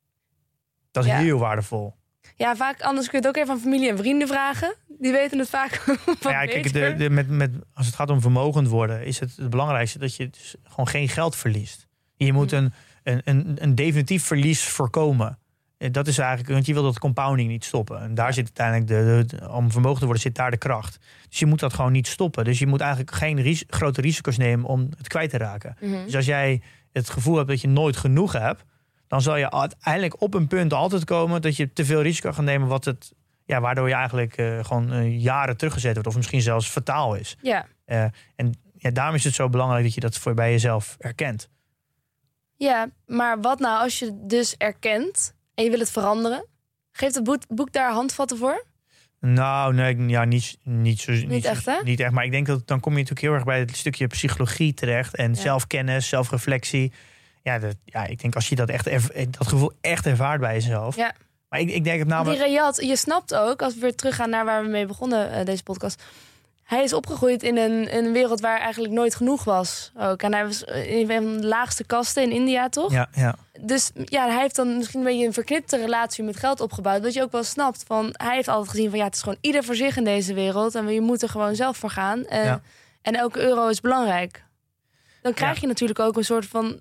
Dat is Ja. heel waardevol. Ja, vaak anders kun je het ook even aan familie en vrienden vragen. Die weten het vaak wat Nou ja, kijk, beter. de, de, met, met, als het gaat om vermogend worden, is het het belangrijkste dat je dus gewoon geen geld verliest. Je moet een, een, een, een definitief verlies voorkomen. Dat is eigenlijk, want je wil dat compounding niet stoppen. En daar zit uiteindelijk, de, de, de, om vermogen te worden, zit daar de kracht. Dus je moet dat gewoon niet stoppen. Dus je moet eigenlijk geen ris- grote risico's nemen om het kwijt te raken. Mm-hmm. Dus als jij het gevoel hebt dat je nooit genoeg hebt, dan zal je uiteindelijk op een punt altijd komen dat je te veel risico gaat nemen, wat het, ja, waardoor je eigenlijk uh, gewoon uh, jaren teruggezet wordt, of misschien zelfs fataal is. Ja. Uh, en ja, daarom is het zo belangrijk dat je dat voor bij jezelf erkent. Ja, maar wat nou als je dus erkent en je wil het veranderen? Geeft het boek, boek daar handvatten voor? Nou, nee, ja, niet, niet, zo, niet, Niet echt, hè? Niet echt, maar ik denk dat dan kom je natuurlijk heel erg bij het stukje psychologie terecht en Ja. zelfkennis, zelfreflectie. Ja, dat, ja, ik denk als je dat, echt erv- dat gevoel echt ervaart bij jezelf. Ja. Maar ik, ik denk het namelijk... Die Riyad, je snapt ook, als we weer teruggaan naar waar we mee begonnen, uh, deze podcast. Hij is opgegroeid in een, in een wereld waar eigenlijk nooit genoeg was. Ook. En hij was in een van de laagste kasten in India, toch? Ja, ja. Dus ja, hij heeft dan misschien een beetje een verknipte relatie met geld opgebouwd. Wat je ook wel snapt. Van, hij heeft altijd gezien van ja, het is gewoon ieder voor zich in deze wereld. En je moet er gewoon zelf voor gaan. En, Ja. en elke euro is belangrijk. Dan krijg Ja. je natuurlijk ook een soort van...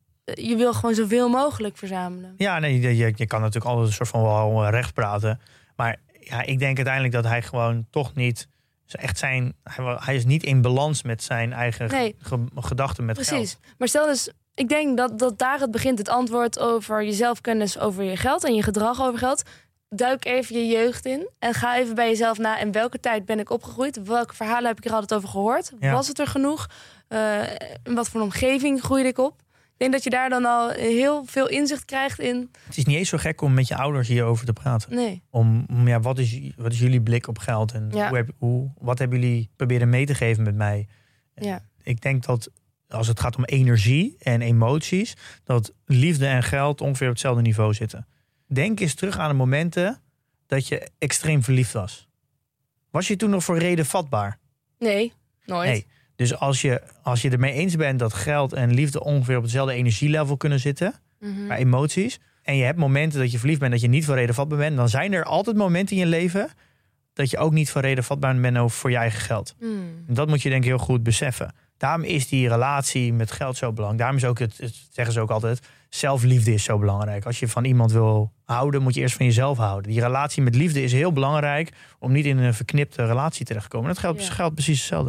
Je wil gewoon zoveel mogelijk verzamelen. Ja, nee, je, je kan natuurlijk altijd een soort van wel recht praten. Maar ja, ik denk uiteindelijk dat hij gewoon toch niet... Echt zijn, hij, hij is niet in balans met zijn eigen Nee. ge- gedachten met Precies. geld. Maar stel dus, ik denk dat, dat daar het begint. Het antwoord over je zelfkennis over je geld en je gedrag over geld. Duik even je jeugd in en ga even bij jezelf na. In welke tijd ben ik opgegroeid? Welke verhalen heb ik er altijd over gehoord? Ja. Was het er genoeg? Uh, in wat voor een omgeving groeide ik op? Ik denk dat je daar dan al heel veel inzicht krijgt in... Het is niet eens zo gek om met je ouders hierover te praten. Nee. Om, om ja, wat is, wat is jullie blik op geld? En Ja. hoe heb, hoe, wat hebben jullie proberen mee te geven met mij? Ja. Ik denk dat als het gaat om energie en emoties, dat liefde en geld ongeveer op hetzelfde niveau zitten. Denk eens terug aan de momenten dat je extreem verliefd was. Was je toen nog voor reden vatbaar? Nee, nooit. Nee. Dus als je, als je ermee eens bent dat geld en liefde ongeveer op hetzelfde energielevel kunnen zitten, Mm-hmm. bij emoties, en je hebt momenten dat je verliefd bent dat je niet voor reden vatbaar bent, dan zijn er altijd momenten in je leven dat je ook niet voor reden vatbaar bent over voor je eigen geld. Mm. En dat moet je denk ik heel goed beseffen. Daarom is die relatie met geld zo belangrijk. Daarom is ook het, het zeggen ze ook altijd, zelfliefde is zo belangrijk. Als je van iemand wil houden, moet je eerst van jezelf houden. Die relatie met liefde is heel belangrijk om niet in een verknipte relatie terecht te komen. Dat geldt, Ja. geldt precies hetzelfde.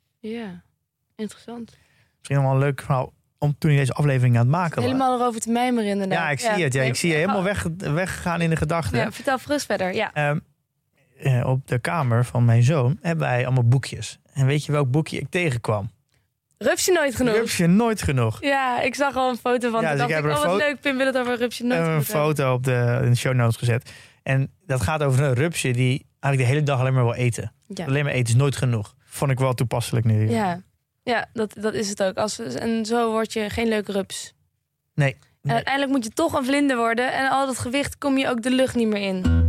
Ja, interessant. Misschien nog wel een leuk verhaal om toen je deze aflevering aan het maken was. Helemaal erover te mijmeren inderdaad. Ja, ik zie het. Ja, ik zie je helemaal weg, weggegaan in de gedachten. Ja, vertel gerust verder, ja. Um, uh, op de kamer van mijn zoon hebben wij allemaal boekjes. En weet je welk boekje ik tegenkwam? Rupsje nooit genoeg. Rupsje nooit genoeg. Ja, ik zag al een foto van. Ja, Ja, dus dacht ik heb ik, er oh een wat fo- leuk, Pim wil het over Rupsje nooit Een genoeg hebben. foto op de, in de show notes gezet. En dat gaat over een rupsje die eigenlijk de hele dag alleen maar wil eten. Ja, Alleen maar eten is nooit genoeg. Vond ik wel toepasselijk nu. ja. ja dat, dat is het ook. Als, we- en zo word je geen leuke rups. Nee. En nee. uiteindelijk moet je toch een vlinder worden. En al dat gewicht kom je ook de lucht niet meer in.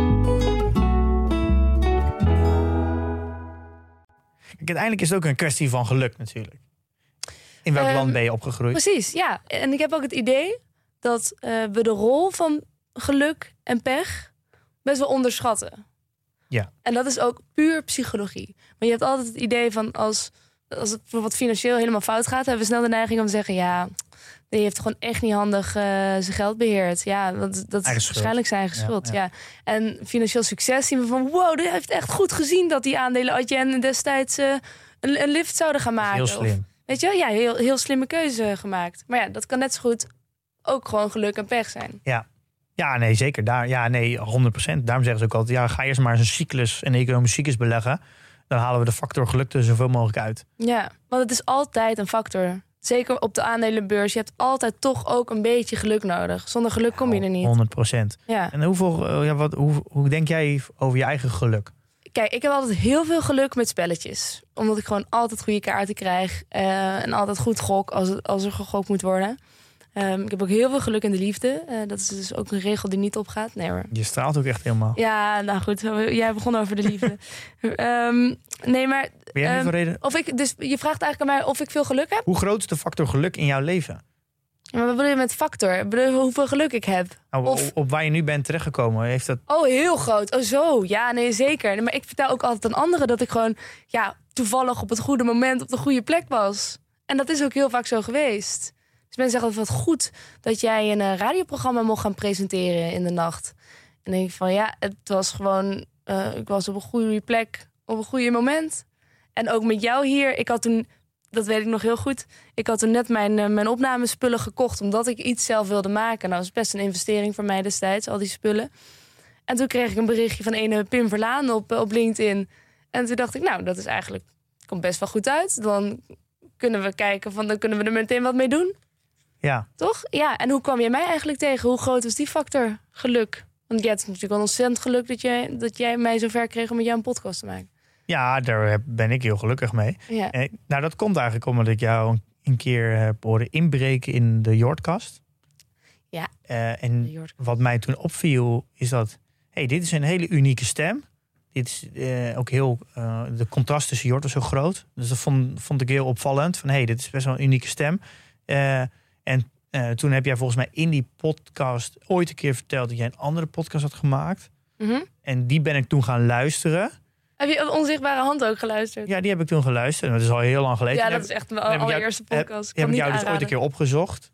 Kijk, uiteindelijk is het ook een kwestie van geluk natuurlijk. In welk Ehm, land ben je opgegroeid? Precies, ja. En ik heb ook het idee dat uh, we de rol van geluk en pech best wel onderschatten. Ja. En dat is ook puur psychologie. Maar je hebt altijd het idee van als, als het bijvoorbeeld financieel helemaal fout gaat, hebben we snel de neiging om te zeggen, ja, die heeft gewoon echt niet handig uh, zijn geld beheerd. Ja, dat, dat is waarschijnlijk zijn eigen Ja, schuld. Ja, ja. En financieel succes zien we van, wow, die heeft echt goed gezien dat die aandelen Adyen destijds uh, een, een lift zouden gaan maken. Heel slim. Of, weet je wel? Ja, heel, heel slimme keuze gemaakt. Maar ja, dat kan net zo goed ook gewoon geluk en pech zijn. Ja. Ja, nee, zeker. Daar, ja, nee, honderd procent. Daarom zeggen ze ook altijd, ja, ga eerst maar eens een cyclus, een economische cyclus beleggen. Dan halen we de factor geluk er zoveel mogelijk uit. Ja, want het is altijd een factor. Zeker op de aandelenbeurs. Je hebt altijd toch ook een beetje geluk nodig. Zonder geluk kom je er niet. honderd procent. Ja. En hoeveel, uh, ja, wat, hoe, hoe denk jij over je eigen geluk? Kijk, ik heb altijd heel veel geluk met spelletjes. Omdat ik gewoon altijd goede kaarten krijg. Uh, en altijd goed gok als, het, als er gegokt moet worden. Um, ik heb ook heel veel geluk in de liefde. Uh, dat is dus ook een regel die niet opgaat. Nee hoor. Je straalt ook echt helemaal. Ja, nou goed. Jij begon over de liefde. um, nee, maar... Ben jij um, voor reden? Of ik, dus je vraagt eigenlijk aan mij of ik veel geluk heb? Hoe groot is de factor geluk in jouw leven? Maar wat bedoel je met factor? Bedoel je hoeveel geluk ik heb? Nou, of... Op waar je nu bent terechtgekomen, heeft dat... Oh, heel groot. Oh, zo. Ja, nee, zeker. Maar ik vertel ook altijd aan anderen dat ik gewoon... ja, toevallig op het goede moment op de goede plek was. En dat is ook heel vaak zo geweest. Dus mensen zeggen altijd, wat goed dat jij een uh, radioprogramma mocht gaan presenteren in de nacht. En dan denk ik van, ja, het was gewoon... Uh, ik was op een goede plek, op een goede moment. En ook met jou hier. Ik had toen... Dat weet ik nog heel goed. Ik had toen net mijn, uh, mijn opnamespullen gekocht... omdat ik iets zelf wilde maken. Nou, dat was best een investering voor mij destijds, al die spullen. En toen kreeg ik een berichtje van ene Pim Verlaan op, op LinkedIn. En toen dacht ik, nou, dat is eigenlijk... komt best wel goed uit. Dan kunnen we kijken, van, dan kunnen we er meteen wat mee doen. Ja. Toch? Ja, en hoe kwam jij mij eigenlijk tegen? Hoe groot was die factor geluk? Want jij hebt natuurlijk wel ontzettend geluk... dat jij, dat jij mij zover kreeg om met jou een podcast te maken. Ja, daar ben ik heel gelukkig mee. Ja. Eh, nou, dat komt eigenlijk omdat ik jou een, een keer heb horen inbreken in de Jordkast. Ja, uh, en wat mij toen opviel is dat... hey, dit is een hele unieke stem. Dit is uh, ook heel... Uh, de contrast tussen Jord was zo groot. Dus dat vond, vond ik heel opvallend. Van, hey, dit is best wel een unieke stem. Uh, en uh, toen heb jij volgens mij in die podcast ooit een keer verteld... dat jij een andere podcast had gemaakt. Mm-hmm. En die ben ik toen gaan luisteren... Heb je Onzichtbare Hand ook geluisterd? Ja, die heb ik toen geluisterd. Dat is al heel lang geleden. Ja, dat is echt mijn allereerste podcast. Heb, heb ik jou dus ooit een keer opgezocht.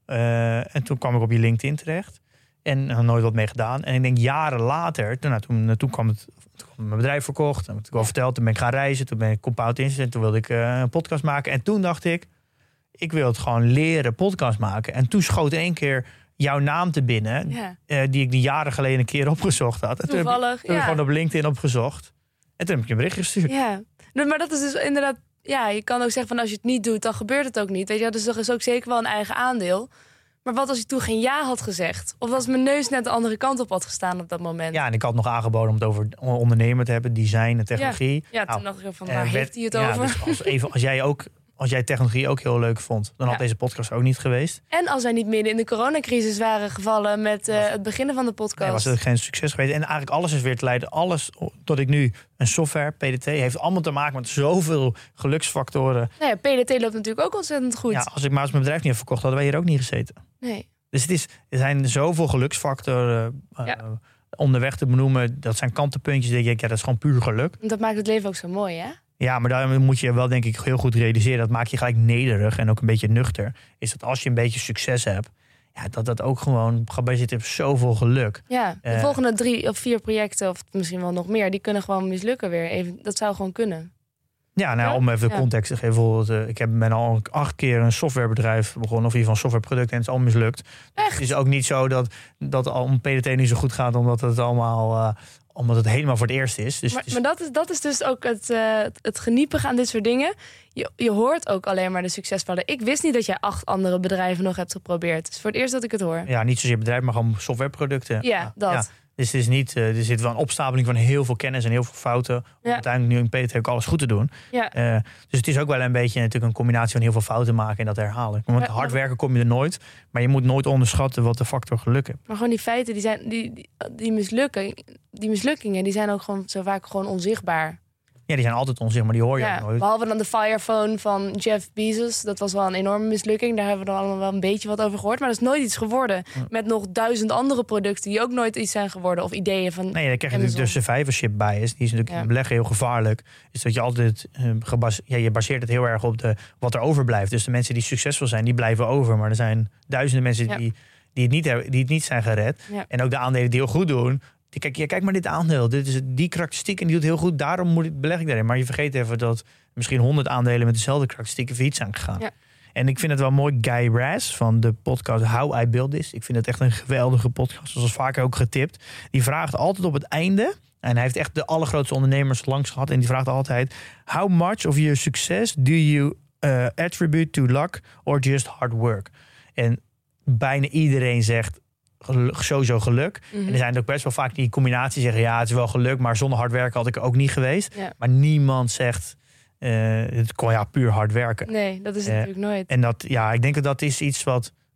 Uh, en toen kwam ik op je LinkedIn terecht. En nog nooit wat mee gedaan. En ik denk jaren later, toen, nou, toen, toen, kwam het, toen kwam mijn bedrijf verkocht. Toen heb ik al verteld, toen ben ik gaan reizen. Toen ben ik Compound Incident. Toen wilde ik uh, een podcast maken. En toen dacht ik, ik wil het gewoon leren podcast maken. En toen schoot één keer jouw naam te binnen. Ja. Uh, die ik die jaren geleden een keer opgezocht had. En toen Toevallig, heb ik, toen ja. heb ik gewoon op LinkedIn opgezocht. En toen heb ik je een bericht gestuurd. Ja, maar dat is dus inderdaad... Ja, je kan ook zeggen van als je het niet doet, dan gebeurt het ook niet. Weet je, dus dat is ook zeker wel een eigen aandeel. Maar wat als ik toen geen ja had gezegd? Of als mijn neus net de andere kant op had gestaan op dat moment? Ja, en ik had nog aangeboden om het over ondernemer te hebben, design en technologie. Ja, ja toen nou, dacht ik van, waar uh, heeft hij het ja, over? Dus als, even, als jij ook... Als jij technologie ook heel leuk vond, dan had ja. deze podcast ook niet geweest. En als wij niet midden in de coronacrisis waren gevallen met uh, het beginnen van de podcast. Nee, was het geen succes geweest. En eigenlijk alles is weer te leiden. Alles tot ik nu een software, P D T, heeft allemaal te maken met zoveel geluksfactoren. Nou ja, P D T loopt natuurlijk ook ontzettend goed. Ja, als ik maar eens mijn bedrijf niet had verkocht, hadden wij hier ook niet gezeten. Nee. Dus het is, er zijn zoveel geluksfactoren uh, ja. onderweg te benoemen. Dat zijn kantenpuntjes. Dat je, ja, dat is gewoon puur geluk. Dat maakt het leven ook zo mooi, hè? Ja, maar daar moet je wel denk ik heel goed realiseren. Dat maakt je gelijk nederig en ook een beetje nuchter. Is dat als je een beetje succes hebt, ja, dat dat ook gewoon gebaseerd is op zoveel geluk. Ja, de uh, volgende drie of vier projecten, of misschien wel nog meer, die kunnen gewoon mislukken weer. Even, dat zou gewoon kunnen. Ja, nou, ja? om even de ja. context te geven. Bijvoorbeeld, uh, ik heb, ben al acht keer een softwarebedrijf begonnen, of in ieder geval een softwareproduct, en het is al mislukt. Echt? Het is ook niet zo dat, dat al een P D T niet zo goed gaat, omdat het allemaal... Uh, omdat het helemaal voor het eerst is. Dus maar het is... maar dat, is, dat is dus ook het, uh, het geniepige aan dit soort dingen. Je, je hoort ook alleen maar de succesvallen. Ik wist niet dat jij acht andere bedrijven nog hebt geprobeerd. Het is voor het eerst dat ik het hoor. Ja, niet zozeer bedrijf, maar gewoon softwareproducten. Ja, dat. Ja. Dus het is niet, uh, er zit wel een opstapeling van heel veel kennis en heel veel fouten. Om ja. uiteindelijk nu in P D T ook alles goed te doen. Ja. Uh, dus het is ook wel een beetje natuurlijk een combinatie van heel veel fouten maken en dat herhalen. Want ja, hard werken kom je er nooit. Maar je moet nooit onderschatten wat de factor geluk is. Maar gewoon die feiten, die, zijn, die, die, die, mislukken, die mislukkingen, die zijn ook gewoon zo vaak gewoon onzichtbaar. Ja, die zijn altijd onzichtbaar, die hoor je ja, ook nooit. Behalve dan de Firephone van Jeff Bezos. Dat was wel een enorme mislukking. Daar hebben we er allemaal wel een beetje wat over gehoord. Maar dat is nooit iets geworden. Ja. Met nog duizend andere producten die ook nooit iets zijn geworden. Of ideeën van Nee, dan krijg je natuurlijk de survivorship bias. Die is natuurlijk ja. in beleggen heel gevaarlijk. Is dat je altijd uh, gebase- ja, je baseert het heel erg op de, wat er overblijft. Dus de mensen die succesvol zijn, die blijven over. Maar er zijn duizenden mensen ja. die, die, het niet hebben, die het niet zijn gered. Ja. En ook de aandelen die heel goed doen. Kijk, ja, kijk maar dit aandeel. Dit is die karakteristiek en die doet heel goed. Daarom moet ik, beleg ik daarin. Maar je vergeet even dat misschien honderd aandelen met dezelfde karakteristieken failliet zijn gegaan. Ja. En ik vind het wel mooi. Guy Raz van de podcast How I Build This. Ik vind het echt een geweldige podcast. Zoals vaker ook getipt. Die vraagt altijd op het einde. En hij heeft echt de allergrootste ondernemers langs gehad. En die vraagt altijd: how much of your success do you uh, attribute to luck or just hard work? En bijna iedereen zegt sowieso geluk. Mm-hmm. En er zijn ook best wel vaak die combinatie zeggen, ja, het is wel geluk, maar zonder hard werken had ik ook niet geweest. Ja. Maar niemand zegt, uh, het kon ja puur hard werken. Nee, dat is het uh, natuurlijk nooit. En dat, ja, ik denk dat dat is iets wat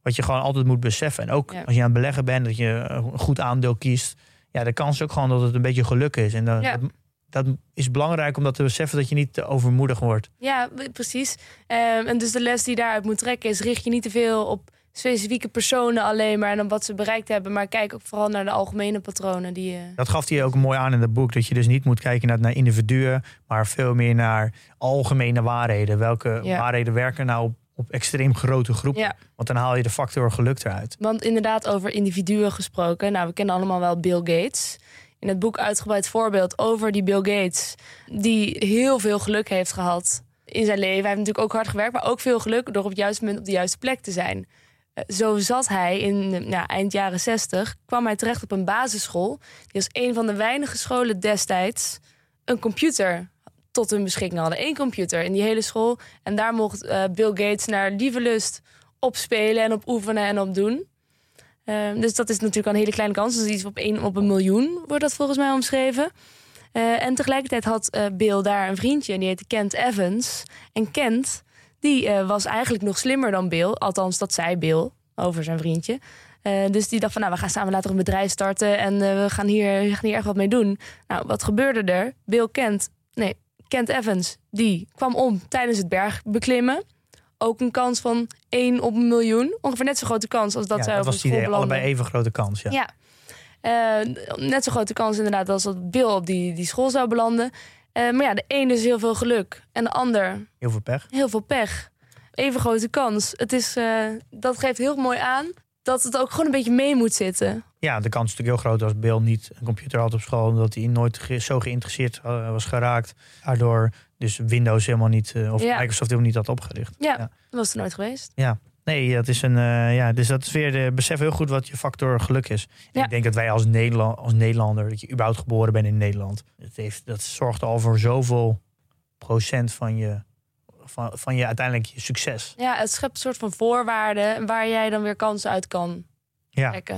Wat je gewoon altijd moet beseffen. En ook ja. als je aan het beleggen bent, dat je een goed aandeel kiest. Ja, de kans is ook gewoon dat het een beetje geluk is. En dat, ja. dat, dat is belangrijk om dat te beseffen, dat je niet te overmoedig wordt. Ja, precies. Um, en dus de les die je daaruit moet trekken is, richt je niet te veel op specifieke personen alleen maar en dan wat ze bereikt hebben. Maar kijk ook vooral naar de algemene patronen. Die, uh... Dat gaf hij ook mooi aan in het boek. Dat je dus niet moet kijken naar, naar individuen, maar veel meer naar algemene waarheden. Welke ja. waarheden werken nou op, op extreem grote groepen? Ja. Want dan haal je de factor geluk eruit. Want inderdaad, over individuen gesproken. Nou, we kennen allemaal wel Bill Gates. In het boek uitgebreid voorbeeld over die Bill Gates, die heel veel geluk heeft gehad in zijn leven. Hij heeft natuurlijk ook hard gewerkt, maar ook veel geluk door op het juiste moment op de juiste plek te zijn. Zo zat hij in nou, eind jaren zestig, kwam hij terecht op een basisschool. Die als een van de weinige scholen destijds een computer tot hun beschikking hadden. Eén computer in die hele school. En daar mocht uh, Bill Gates naar lieve lust op spelen en op oefenen en op doen. Uh, dus dat is natuurlijk al een hele kleine kans. Dus iets op een, op een miljoen wordt dat volgens mij omschreven. Uh, en tegelijkertijd had uh, Bill daar een vriendje en die heette Kent Evans. En Kent, die uh, was eigenlijk nog slimmer dan Bill. Althans, dat zei Bill over zijn vriendje. Uh, dus die dacht van, nou, we gaan samen later een bedrijf starten en uh, we gaan hier, we gaan hier echt wat mee doen. Nou, wat gebeurde er? Bill Kent, nee, Kent Evans, die kwam om tijdens het bergbeklimmen. Ook een kans van één op een miljoen. Ongeveer net zo grote kans als dat ja, zij dat over was de school belanden. Allebei even grote kans, ja. ja. Uh, net zo grote kans inderdaad als dat Bill op die, die school zou belanden. Uh, maar ja, de ene is heel veel geluk. En de ander... Heel veel pech. Heel veel pech. Even grote kans. Het is, uh, dat geeft heel mooi aan dat het ook gewoon een beetje mee moet zitten. Ja, de kans is natuurlijk heel groot als Bill niet een computer had op school, omdat hij nooit ge- zo geïnteresseerd uh, was geraakt. Waardoor dus Windows helemaal niet, uh, of ja. Microsoft helemaal niet had opgericht. Ja, ja, dat was er nooit geweest. Ja, nee, dat is een, uh, ja, dus dat is weer de besef heel goed wat je factor geluk is. Ja. Ik denk dat wij als, Nederland, als Nederlander, dat je überhaupt geboren bent in Nederland, dat, heeft, dat zorgt al voor zoveel procent van je, van, van je uiteindelijk je succes. Ja, het schept een soort van voorwaarden waar jij dan weer kansen uit kan ja. trekken.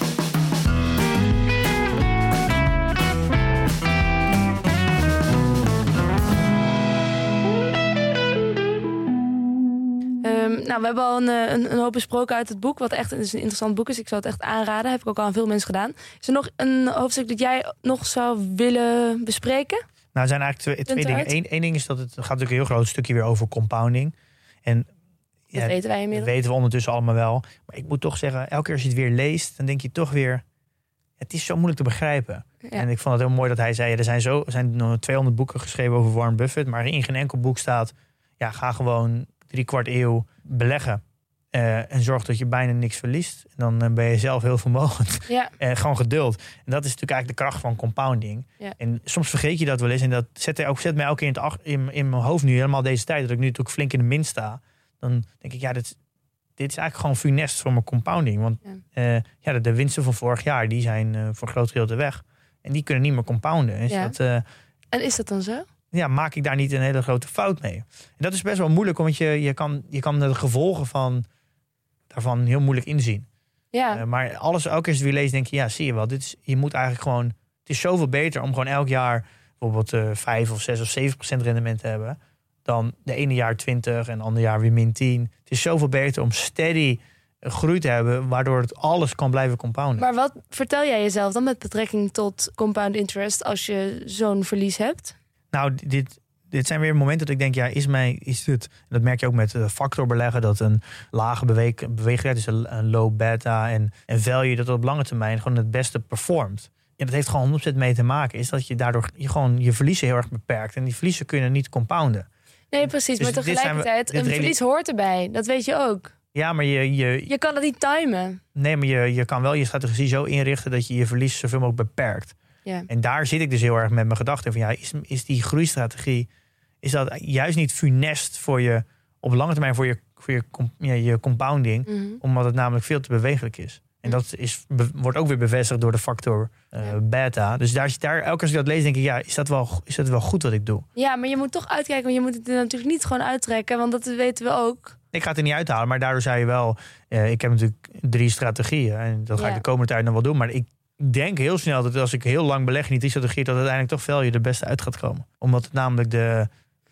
Um, nou, we hebben al een, een, een hoop besproken uit het boek, wat echt een, een interessant boek is. Ik zou het echt aanraden, heb ik ook al aan veel mensen gedaan. Is er nog een hoofdstuk dat jij nog zou willen bespreken? Nou, er zijn eigenlijk twee, twee dingen. Eén, één ding is dat het gaat natuurlijk een heel groot stukje weer over compounding. En dat ja, weten wij inmiddels. Dat weten we ondertussen allemaal wel. Maar ik moet toch zeggen, elke keer als je het weer leest, dan denk je toch weer, het is zo moeilijk te begrijpen. Ja. En ik vond het heel mooi dat hij zei, er zijn, zo, er zijn tweehonderd boeken geschreven over Warren Buffett, maar in geen enkel boek staat, ja, ga gewoon drie kwart eeuw beleggen. Uh, en zorg dat je bijna niks verliest. En dan uh, ben je zelf heel vermogend. Ja. En gewoon geduld. En dat is natuurlijk eigenlijk de kracht van compounding. Ja. En soms vergeet je dat wel eens. En dat zet, ook, zet mij ook in, het ach, in, in mijn hoofd nu, helemaal deze tijd, dat ik nu natuurlijk flink in de min sta. Dan denk ik, ja, dit, dit is eigenlijk gewoon funest voor mijn compounding. Want ja. Uh, ja, de, de winsten van vorig jaar, die zijn uh, voor een groot gedeelte weg. En die kunnen niet meer compounden. Is ja. dat, uh, en is dat dan zo? Ja, maak ik daar niet een hele grote fout mee? En dat is best wel moeilijk, want je, je, kan, je kan de gevolgen van daarvan heel moeilijk inzien. Ja. Uh, maar alles, elke keer als je het weer leest, denk je, ja, zie je wel, dit is, je moet eigenlijk gewoon, het is zoveel beter om gewoon elk jaar bijvoorbeeld uh, vijf of zes of zeven procent rendement te hebben, dan de ene jaar twintig en de andere jaar weer min tien. Het is zoveel beter om steady groei te hebben, waardoor het alles kan blijven compounden. Maar wat vertel jij jezelf dan met betrekking tot compound interest als je zo'n verlies hebt? Nou, dit, dit zijn weer momenten dat ik denk, ja, is mij, is het, dat merk je ook met factor beleggen, dat een lage beweeg, beweeglijkheid is een, een low beta en, en value, dat op lange termijn gewoon het beste performt. En dat heeft gewoon honderd procent mee te maken, is dat je daardoor je gewoon je verliezen heel erg beperkt. En die verliezen kunnen niet compounden. Nee, precies. Dus maar tegelijkertijd, we, een verlies hoort erbij. Dat weet je ook. Ja, maar je... Je, je kan het niet timen. Nee, maar je, je kan wel je strategie zo inrichten dat je je verlies zoveel mogelijk beperkt. Ja. En daar zit ik dus heel erg met mijn gedachten van, ja, is, is die groeistrategie, is dat juist niet funest voor je, op lange termijn voor je, voor je, ja, je compounding, mm-hmm. omdat het namelijk veel te bewegelijk is. En dat is, be, wordt ook weer bevestigd door de factor uh, ja. beta. Dus daar, daar, elke keer als ik dat lees, denk ik, ja, is dat, wel, is dat wel goed wat ik doe? Ja, maar je moet toch uitkijken, want je moet het er natuurlijk niet gewoon uittrekken, want dat weten we ook. Ik ga het er niet uithalen, maar daardoor zei je wel, uh, ik heb natuurlijk drie strategieën en dat ga ja. ik de komende tijd nog wel doen, maar ik denk heel snel dat als ik heel lang beleg in die strategie, dat uiteindelijk toch value er beste uit gaat komen. Omdat het namelijk de,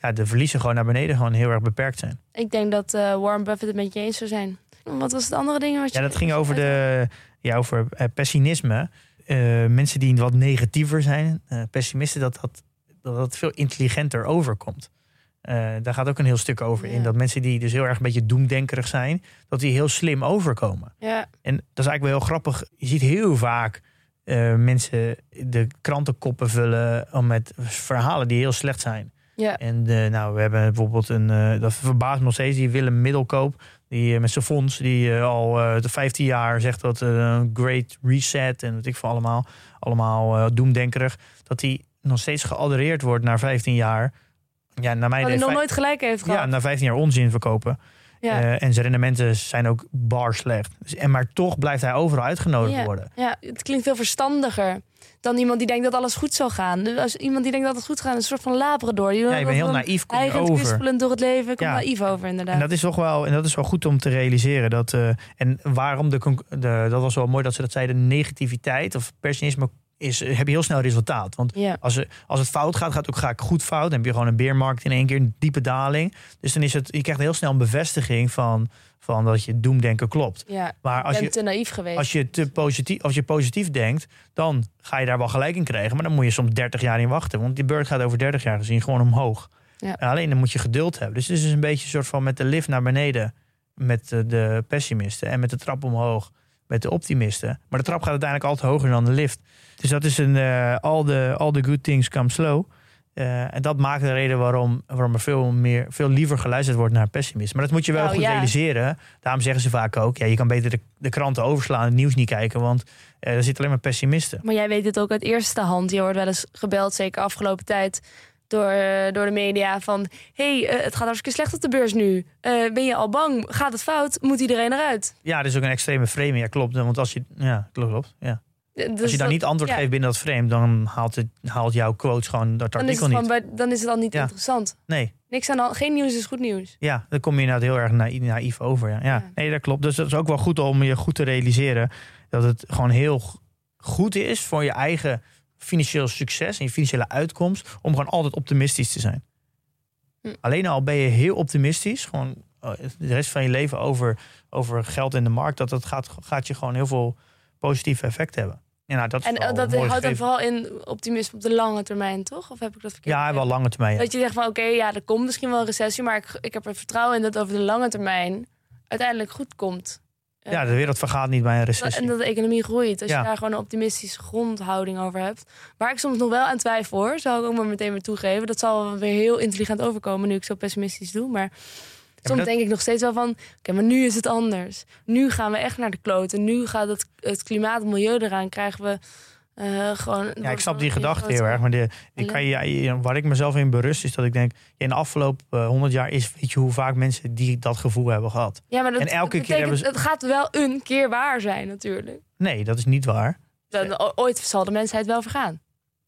ja, de verliezen gewoon naar beneden gewoon heel erg beperkt zijn. Ik denk dat uh, Warren Buffett het met je eens zou zijn. Wat was het andere ding? Wat je ja, dat ging over, de, ja, over uh, pessimisme. Uh, mensen die wat negatiever zijn, uh, pessimisten, dat dat, dat dat veel intelligenter overkomt. Uh, daar gaat ook een heel stuk over ja. in. Dat mensen die dus heel erg een beetje doemdenkerig zijn, dat die heel slim overkomen. Ja. En dat is eigenlijk wel heel grappig. Je ziet heel vaak uh, mensen de krantenkoppen vullen met verhalen die heel slecht zijn. Ja. En uh, nou, we hebben bijvoorbeeld een, uh, dat verbaast me nog steeds, die Willem Middelkoop, die uh, met zijn fonds, die uh, al uh, de vijftien jaar zegt dat een uh, great reset en wat ik van allemaal, allemaal uh, doemdenkerig, dat hij nog steeds geadoreerd wordt na vijftien jaar. Ja, naar mij Wat hij nog nooit gelijk heeft gehad. Ja, na vijftien jaar onzin verkopen. Ja. Uh, en zijn rendementen zijn ook bar slecht. Dus, en maar toch blijft hij overal uitgenodigd ja. worden. Ja, het klinkt veel verstandiger dan iemand die denkt dat alles goed zal gaan. Dus als iemand die denkt dat het goed gaat, een soort van labrador. Die ja, je bent heel naïef kom je over. Kwispelend door het leven, komt ja. naïef over inderdaad. En dat is toch wel, en dat is wel goed om te realiseren. Dat, uh, en waarom de, de, dat was wel mooi dat ze dat zeiden, negativiteit of pessimisme is, heb je heel snel resultaat. Want ja. als, er, als het fout gaat, gaat het ook graag goed fout. Dan heb je gewoon een beermarkt in één keer, een diepe daling. Dus dan is het, je krijgt heel snel een bevestiging van, van dat je doemdenken klopt. Ja, maar als je je bent te naïef geweest. Als je, te positief, als je positief denkt, dan ga je daar wel gelijk in krijgen. Maar dan moet je soms dertig jaar in wachten. Want die beurt gaat over dertig jaar gezien gewoon omhoog. Ja. En alleen dan moet je geduld hebben. Dus het is dus een beetje een soort van met de lift naar beneden met de, de pessimisten. En met de trap omhoog met de optimisten. Maar de trap gaat uiteindelijk altijd hoger dan de lift. Dus dat is een uh, all, the, all the good things come slow. Uh, en dat maakt de reden waarom, waarom er veel, meer, veel liever geluisterd wordt naar pessimisten. Maar dat moet je wel nou, goed ja. realiseren. Daarom zeggen ze vaak ook, ja, je kan beter de, de kranten overslaan en het nieuws niet kijken, want uh, er zitten alleen maar pessimisten. Maar jij weet het ook uit eerste hand. Je wordt wel eens gebeld, zeker afgelopen tijd, door, uh, door de media van, hé, hey, uh, het gaat hartstikke slecht op de beurs nu. Uh, ben je al bang? Gaat het fout? Moet iedereen eruit? Ja, dat is ook een extreme frame. Ja, klopt. Want als je, ja, klopt, klopt. Ja. Dus als je dan dat, niet antwoord ja. geeft binnen dat frame, dan haalt, het, haalt jouw quotes gewoon dat dan artikel is het niet. bij, dan is het al niet ja. interessant. Nee. Niks aan, geen nieuws is goed nieuws. Ja, dan kom je inderdaad heel erg naïef, naïef over. Ja. Ja. Ja. Nee, dat klopt. Dus dat is ook wel goed om je goed te realiseren dat het gewoon heel goed is voor je eigen financieel succes en je financiële uitkomst om gewoon altijd optimistisch te zijn. Hm. Alleen al ben je heel optimistisch, gewoon de rest van je leven over, over geld in de markt, dat dat gaat, gaat je gewoon heel veel positieve effecten hebben. Ja, nou, dat is en dat houdt houdt dan vooral in optimisme op de lange termijn, toch? Of heb ik dat verkeerd? Ja, wel lange termijn. Ja. Dat je zegt van oké, okay, ja, er komt misschien wel een recessie, maar ik, ik heb er vertrouwen in dat over de lange termijn uiteindelijk goed komt. Ja, de wereld vergaat niet bij een recessie. En dat de economie groeit. Als ja. je daar gewoon een optimistische grondhouding over hebt. Waar ik soms nog wel aan twijfel hoor, zal ik ook maar meteen weer toegeven. Dat zal wel weer heel intelligent overkomen nu ik zo pessimistisch doe. Maar ja, soms dat... denk ik nog steeds wel van, oké, okay, maar nu is het anders. Nu gaan we echt naar de kloten. Nu gaat het, het klimaat, het milieu eraan, krijgen we uh, gewoon... Ja, ik snap die gedachte heel erg. Maar de, die kan je, waar ik mezelf in berust is dat ik denk, in de afgelopen honderd jaar is, weet je hoe vaak mensen die dat gevoel hebben gehad. Ja, maar dat, en elke dat keer hebben ze... het gaat wel een keer waar zijn natuurlijk. Nee, dat is niet waar. Dan, ooit zal de mensheid wel vergaan.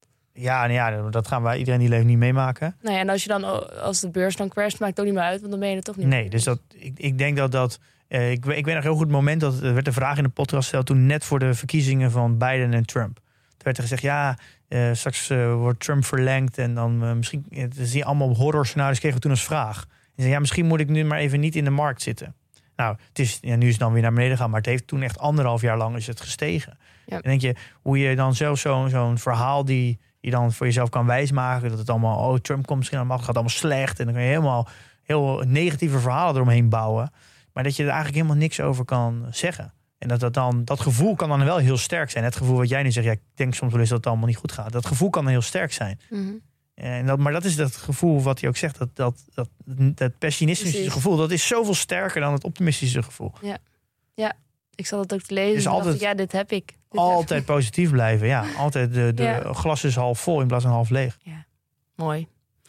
Ja, nou ja, dat gaan wij iedereen die leeft niet meemaken. Nou ja, en als je dan als de beurs dan crasht, maakt het ook niet meer uit, want dan ben je er toch niet. Nee, meer. dus dat ik, ik denk dat dat uh, ik, ik weet nog heel goed het moment dat er werd een vraag in de podcast gesteld toen net voor de verkiezingen van Biden en Trump. Toen werd er gezegd, ja, uh, straks uh, wordt Trump verlengd en dan uh, misschien uh, zie je allemaal horror scenario's kregen we toen als vraag. En zei, ja, misschien moet ik nu maar even niet in de markt zitten. Nou, het is, ja, nu is het dan weer naar beneden gaan, maar het heeft toen echt anderhalf jaar lang is het gestegen. Ja. En denk je, hoe je dan zelf zo'n zo'n verhaal die je dan voor jezelf kan wijsmaken, dat het allemaal, oh, Trump komt misschien allemaal, het gaat allemaal slecht. En dan kan je helemaal heel negatieve verhalen eromheen bouwen. Maar dat je er eigenlijk helemaal niks over kan zeggen. En dat, dat, dan, dat gevoel kan dan wel heel sterk zijn. Het gevoel wat jij nu zegt, ja, ik denk soms wel eens dat het allemaal niet goed gaat. Dat gevoel kan dan heel sterk zijn. Mm-hmm. En dat, maar dat is dat gevoel wat hij ook zegt, dat, dat, dat, dat pessimistische Precies. gevoel, dat is zoveel sterker dan het optimistische gevoel. Ja, ja. Ik zat het ook te lezen. Dus en altijd, dacht ik, ja, dit heb ik. Dit altijd heb ik. positief blijven, ja. Altijd de, de ja. glas is half vol in plaats van half leeg. Ja, mooi.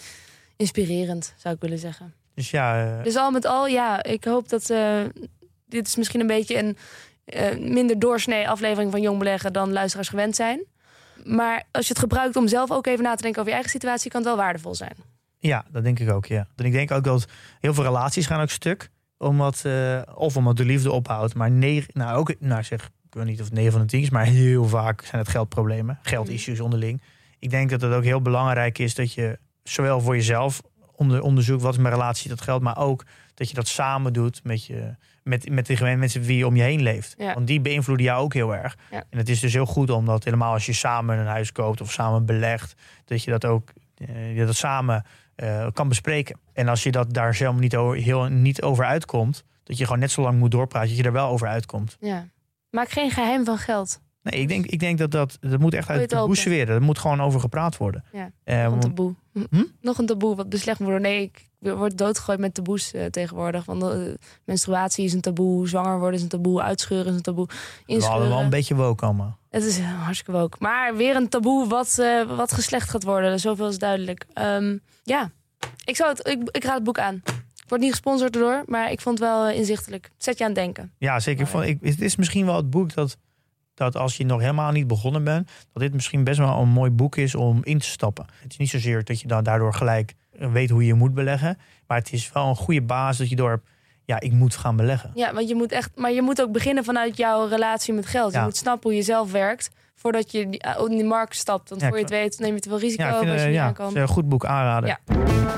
Inspirerend, zou ik willen zeggen. Dus ja. Uh... Dus al met al, ja, ik hoop dat uh, dit is misschien een beetje een uh, minder doorsnee aflevering van Jong Beleggen dan luisteraars gewend zijn. Maar als je het gebruikt om zelf ook even na te denken over je eigen situatie, kan het wel waardevol zijn. Ja, dat denk ik ook, ja. En ik denk ook dat heel veel relaties gaan ook stuk. Omdat, uh, of omdat de liefde ophoudt. Maar negen, nou ook, nou zeg, ik weet niet of het negen van de tien is, maar heel vaak zijn het geldproblemen. Geldissues onderling. Ik denk dat het ook heel belangrijk is dat je zowel voor jezelf onder, onderzoekt wat is mijn relatie tot geld. Maar ook dat je dat samen doet met, je, met, met de gemeen mensen wie je om je heen leeft. Ja. Want die beïnvloeden jou ook heel erg. Ja. En het is dus heel goed omdat helemaal als je samen een huis koopt of samen belegt. Dat je dat ook uh, je dat samen uh, kan bespreken. En als je dat daar zelf niet over, heel, niet over uitkomt. Dat je gewoon net zo lang moet doorpraten dat je er wel over uitkomt. Ja. Maak geen geheim van geld. Nee, ik denk, ik denk dat dat, dat moet echt Gooi uit het de open. boezem weer. Er moet gewoon over gepraat worden. Ja. Uh, Nog een want- taboe. Hm? Nog een taboe wat beslecht moet worden. Nee, ik word doodgegooid met taboes uh, tegenwoordig. Want uh, menstruatie is een taboe, zwanger worden is een taboe, uitscheuren is een taboe, we hadden inscheuren. wel een beetje woke allemaal. Het is uh, hartstikke woke. Maar weer een taboe wat, uh, wat geslecht gaat worden. Zoveel is duidelijk. Um, ja, ik, zou het, ik, ik raad het boek aan. Ik word niet gesponsord erdoor, maar ik vond het wel uh, inzichtelijk. Zet je aan het denken. Ja, zeker. Maar- Van, ik, het is misschien wel het boek dat, dat als je nog helemaal niet begonnen bent, dat dit misschien best wel een mooi boek is om in te stappen. Het is niet zozeer dat je dan daardoor gelijk weet hoe je moet beleggen. Maar het is wel een goede basis dat je door hebt, ja, ik moet gaan beleggen. Ja, want je moet echt, maar je moet ook beginnen vanuit jouw relatie met geld. Ja. Je moet snappen hoe je zelf werkt voordat je die- in die markt stapt. Want Ja, voor je het weet neem je te veel risico Ja, ik vind, als je eh, niet ja, het aankomt. is een goed boek aanraden. Ja.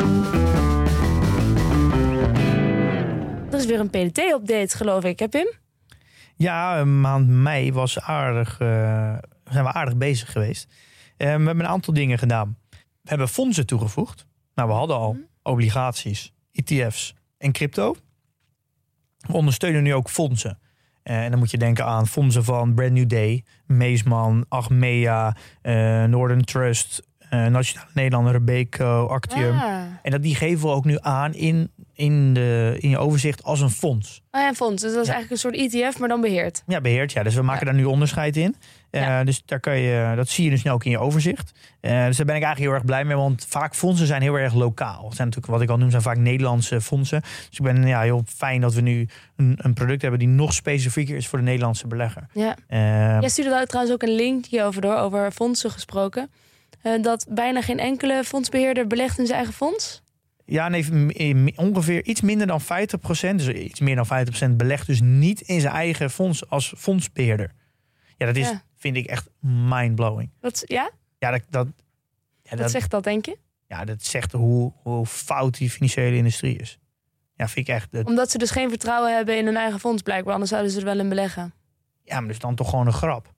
Er is weer een P D T-update, geloof ik. Hè, Pim? Ja, een maand mei was aardig, uh, zijn we aardig bezig geweest. Uh, we hebben een aantal dingen gedaan. We hebben fondsen toegevoegd. Nou, we hadden al obligaties, E T F's en crypto. We ondersteunen nu ook fondsen. Uh, en dan moet je denken aan fondsen van Brand New Day, Meesman, Achmea, uh, Northern Trust, uh, Nationale Nederlanden, Robeco, Actium. Ah. En dat, die geven we ook nu aan in, in, de, in je overzicht als een fonds. Oh ja, een fonds. Dus dat is Ja. eigenlijk een soort E T F, maar dan beheerd. Ja, beheerd. Ja. Dus we maken Ja. daar nu onderscheid in. Uh, Ja. Dus daar kan je, dat zie je dus nu ook in je overzicht. Uh, dus daar ben ik eigenlijk heel erg blij mee. Want vaak fondsen zijn heel erg lokaal. Het zijn natuurlijk, wat ik al noem, zijn vaak Nederlandse fondsen. Dus ik ben ja, heel fijn dat we nu een, een product hebben die nog specifieker is voor de Nederlandse belegger. Ja. Uh, Jij stuurde daar trouwens ook een link hierover door, over fondsen gesproken. Uh, dat bijna geen enkele fondsbeheerder belegt in zijn eigen fonds. Ja, nee, m- m- ongeveer iets minder dan vijftig procent. Dus iets meer dan vijftig procent belegt dus niet in zijn eigen fonds als fondsbeheerder. Ja, dat is, Ja. vind ik echt mindblowing. Wat, ja? Ja, dat, dat, ja, Wat dat, zegt dat, denk je? ja, dat zegt hoe, hoe fout die financiële industrie is. Ja, vind ik echt. Dat, Omdat ze dus geen vertrouwen hebben in hun eigen fonds, blijkbaar. Anders zouden ze er wel in beleggen. ja, maar dat is dan toch gewoon een grap.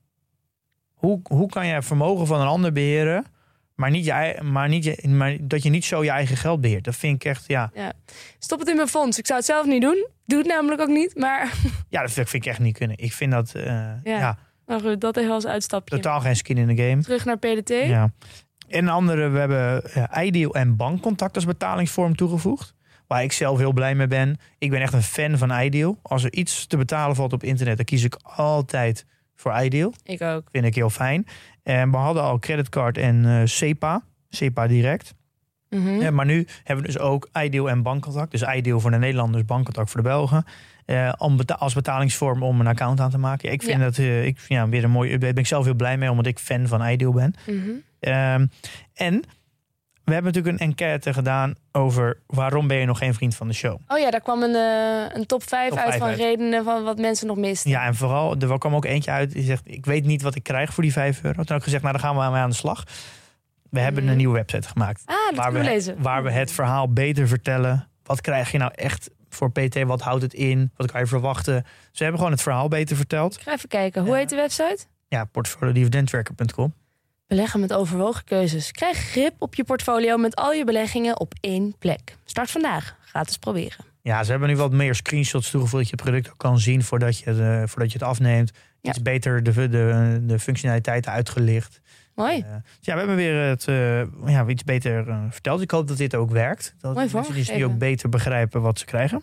Hoe, hoe kan je vermogen van een ander beheren, maar, niet je, ei- maar, niet je, maar dat je niet zo je eigen geld beheert? Dat vind ik echt, ja, Ja. Stop het in mijn fonds. Ik zou het zelf niet doen. Doe het namelijk ook niet. Maar ja dat vind ik echt niet kunnen. Ik vind dat, uh, ja. ja, nou goed, dat even als uitstapje. totaal geen skin in the game. Terug naar P D T. Ja. En een andere, we hebben uh, iDeal en bankcontact als betalingsvorm toegevoegd. Waar ik zelf heel blij mee ben. Ik ben echt een fan van iDeal. Als er iets te betalen valt op internet, dan kies ik altijd voor iDeal. Ik ook. Vind ik heel fijn. En we hadden al creditcard en uh, SEPA. SEPA direct. Mhm. Ja, maar nu hebben we dus ook iDeal en bankcontact. Dus iDeal voor de Nederlanders, bankcontact voor de Belgen. Uh, om beta- als betalingsvorm om een account aan te maken. Ik vind Ja. dat uh, ik, ja, weer een mooie. Daar ben ik zelf heel blij mee, omdat ik fan van iDeal ben. Mhm. Um, en we hebben natuurlijk een enquête gedaan over waarom ben je nog geen vriend van de show. Oh ja, daar kwam een, uh, een top vijf Top uit vijf van uit. redenen van wat mensen nog misten. Ja, en vooral, er kwam ook eentje uit die zegt, ik weet niet wat ik krijg voor die vijf euro. Toen heb ik gezegd, nou dan gaan we mee aan de slag. We hebben Mhm. een nieuwe website gemaakt. Ah, dat waar, kunnen we we, lezen. waar we het verhaal beter vertellen. Wat krijg je nou echt voor P T? Wat houdt het in? Wat kan je verwachten? Ze hebben gewoon het verhaal beter verteld. Ik ga even kijken. Hoe Ja. heet de website? Ja, portfolio dividend tracker punt com. Beleggen met overwogen keuzes. Krijg grip op je portfolio met al je beleggingen op één plek. Start vandaag. Gratis proberen. Ja, ze hebben nu wat meer screenshots toegevoegd dat je het product ook kan zien voordat je, de, voordat je het afneemt. Ja. Iets beter de, de, de functionaliteiten uitgelicht. Mooi. Uh, dus ja, we hebben weer het uh, ja, iets beter uh, verteld. Ik hoop dat dit ook werkt. Dat Mooi mensen dus nu vormgegeven. ook beter begrijpen wat ze krijgen.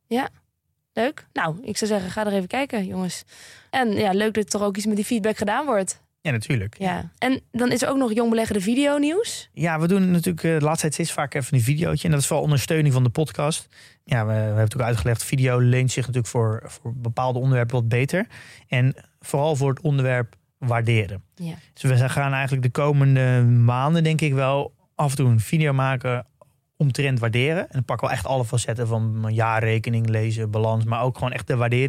Leuk. Nou, ik zou zeggen, ga er even kijken, jongens. En ja, leuk dat er toch ook iets met die feedback gedaan wordt. Ja, natuurlijk. Ja. En dan is er ook nog Jong Beleggen de video nieuws. Ja, we doen natuurlijk uh, de laatste tijd steeds vaker even een videootje. En dat is vooral ondersteuning van de podcast. Ja, we, we hebben natuurlijk uitgelegd, video leent zich natuurlijk voor, voor bepaalde onderwerpen wat beter. En vooral voor het onderwerp waarderen. Ja. Dus we gaan eigenlijk de komende maanden, denk ik wel, af en toe een video maken omtrent waarderen. En dan pakken we echt alle facetten van mijn jaarrekening lezen, balans, maar ook gewoon echt de waarderings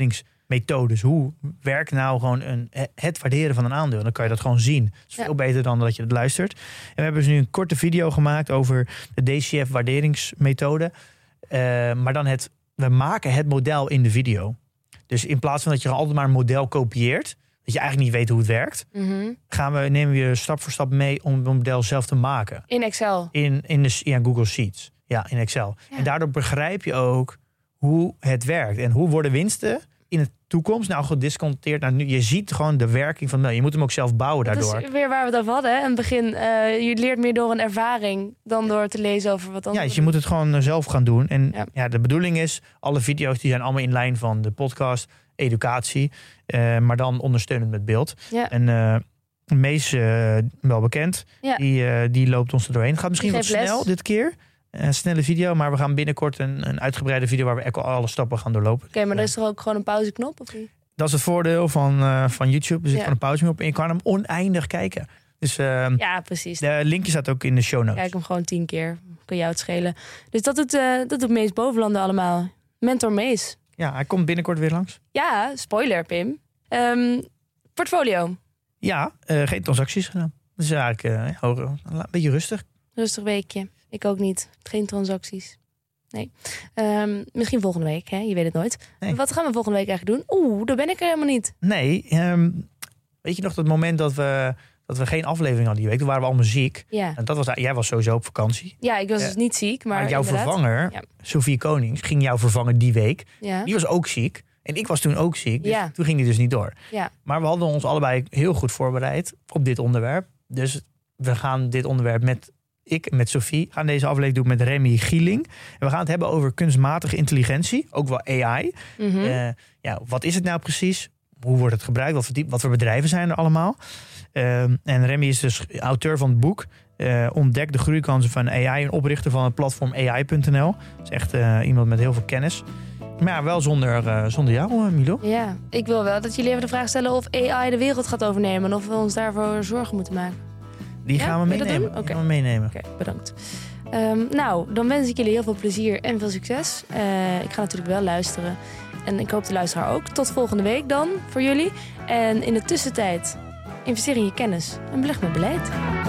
methodes. Hoe werkt nou gewoon een, het waarderen van een aandeel? Dan kan je dat gewoon zien. Dat is veel ja. beter dan dat je het luistert. En we hebben dus nu een korte video gemaakt over de D C F-waarderingsmethode. Uh, maar dan het, we maken het model in de video. Dus in plaats van dat je altijd maar een model kopieert, dat je eigenlijk niet weet hoe het werkt, mm-hmm. gaan we, nemen we je stap voor stap mee om het model zelf te maken. In Excel? In, in de, ja, Google Sheets. Ja, in Excel. Ja. En daardoor begrijp je ook hoe het werkt. En hoe worden winsten in de toekomst nou gedisconteerd. Nou, nu, je ziet gewoon de werking van... Nou, je moet hem ook zelf bouwen daardoor. Dat is weer waar we het over hadden. Hè? In het begin, uh, je leert meer door een ervaring dan door te lezen over wat anders. Ja, dus je moet het gewoon zelf gaan doen. En ja. ja, de bedoeling is, alle video's die zijn allemaal in lijn van de podcast, educatie, uh, maar dan ondersteunend met beeld. Ja. En uh, Mees, uh, wel bekend, ja. die, uh, die loopt ons er doorheen. Het gaat misschien wat les. snel dit keer. Een snelle video, maar we gaan binnenkort een, een uitgebreide video waar we echt alle stappen gaan doorlopen. Oké, okay, maar er is er ook gewoon een pauzeknop, of niet? Dat is het voordeel van, uh, van YouTube. Er zit ja. gewoon een pauzeknop en je kan hem oneindig kijken. Dus uh, ja, precies. De linkje staat ook in de show notes. Kijk hem gewoon tien keer. Kan jou het schelen. Dus dat doet, uh, dat doet Mees Bovenlanden allemaal. Mentor Mees. Ja, hij komt binnenkort weer langs. Ja, spoiler, Pim. Um, portfolio. Ja, uh, geen transacties gedaan. Dus eigenlijk uh, hoger, een beetje rustig. Rustig weekje. Ik ook niet. Geen transacties. Nee. Um, misschien volgende week, hè? Je weet het nooit. Nee. Wat gaan we volgende week eigenlijk doen? Oeh, daar ben ik er helemaal niet. Nee. Um, weet je nog dat moment dat we, dat we geen aflevering hadden die week? Toen waren we allemaal ziek. Ja. En dat was, jij was sowieso op vakantie. Ja, ik was uh, dus niet ziek. Maar, maar jouw inderdaad. vervanger, ja. Sophie Konings, ging jou vervangen die week. Ja. Die was ook ziek. En ik was toen ook ziek. Dus ja. toen ging die dus niet door. Ja. Maar we hadden ons allebei heel goed voorbereid op dit onderwerp. Dus we gaan dit onderwerp met... Ik met Sophie gaan deze aflevering doen met Remy Gieling. En we gaan het hebben over kunstmatige intelligentie. Ook wel A I. Mm-hmm. Uh, ja, wat is het nou precies? Hoe wordt het gebruikt? Wat voor, wat voor bedrijven zijn er allemaal? Uh, en Remy is dus auteur van het boek... Uh, Ontdek de groeikansen van A I... en oprichter van het platform A I punt n l. Dat is echt uh, iemand met heel veel kennis. Maar ja, wel zonder, uh, zonder jou, uh, Milo. Ja, ik wil wel dat jullie even de vraag stellen... of A I de wereld gaat overnemen... en of we ons daarvoor zorgen moeten maken. Die gaan ja, we meenemen. Oké, okay. meenemen. okay, bedankt. Um, nou, dan wens ik jullie heel veel plezier en veel succes. Uh, ik ga natuurlijk wel luisteren. En ik hoop de luisteraar ook. Tot volgende week dan, voor jullie. En in de tussentijd, investeer in je kennis en beleg met beleid.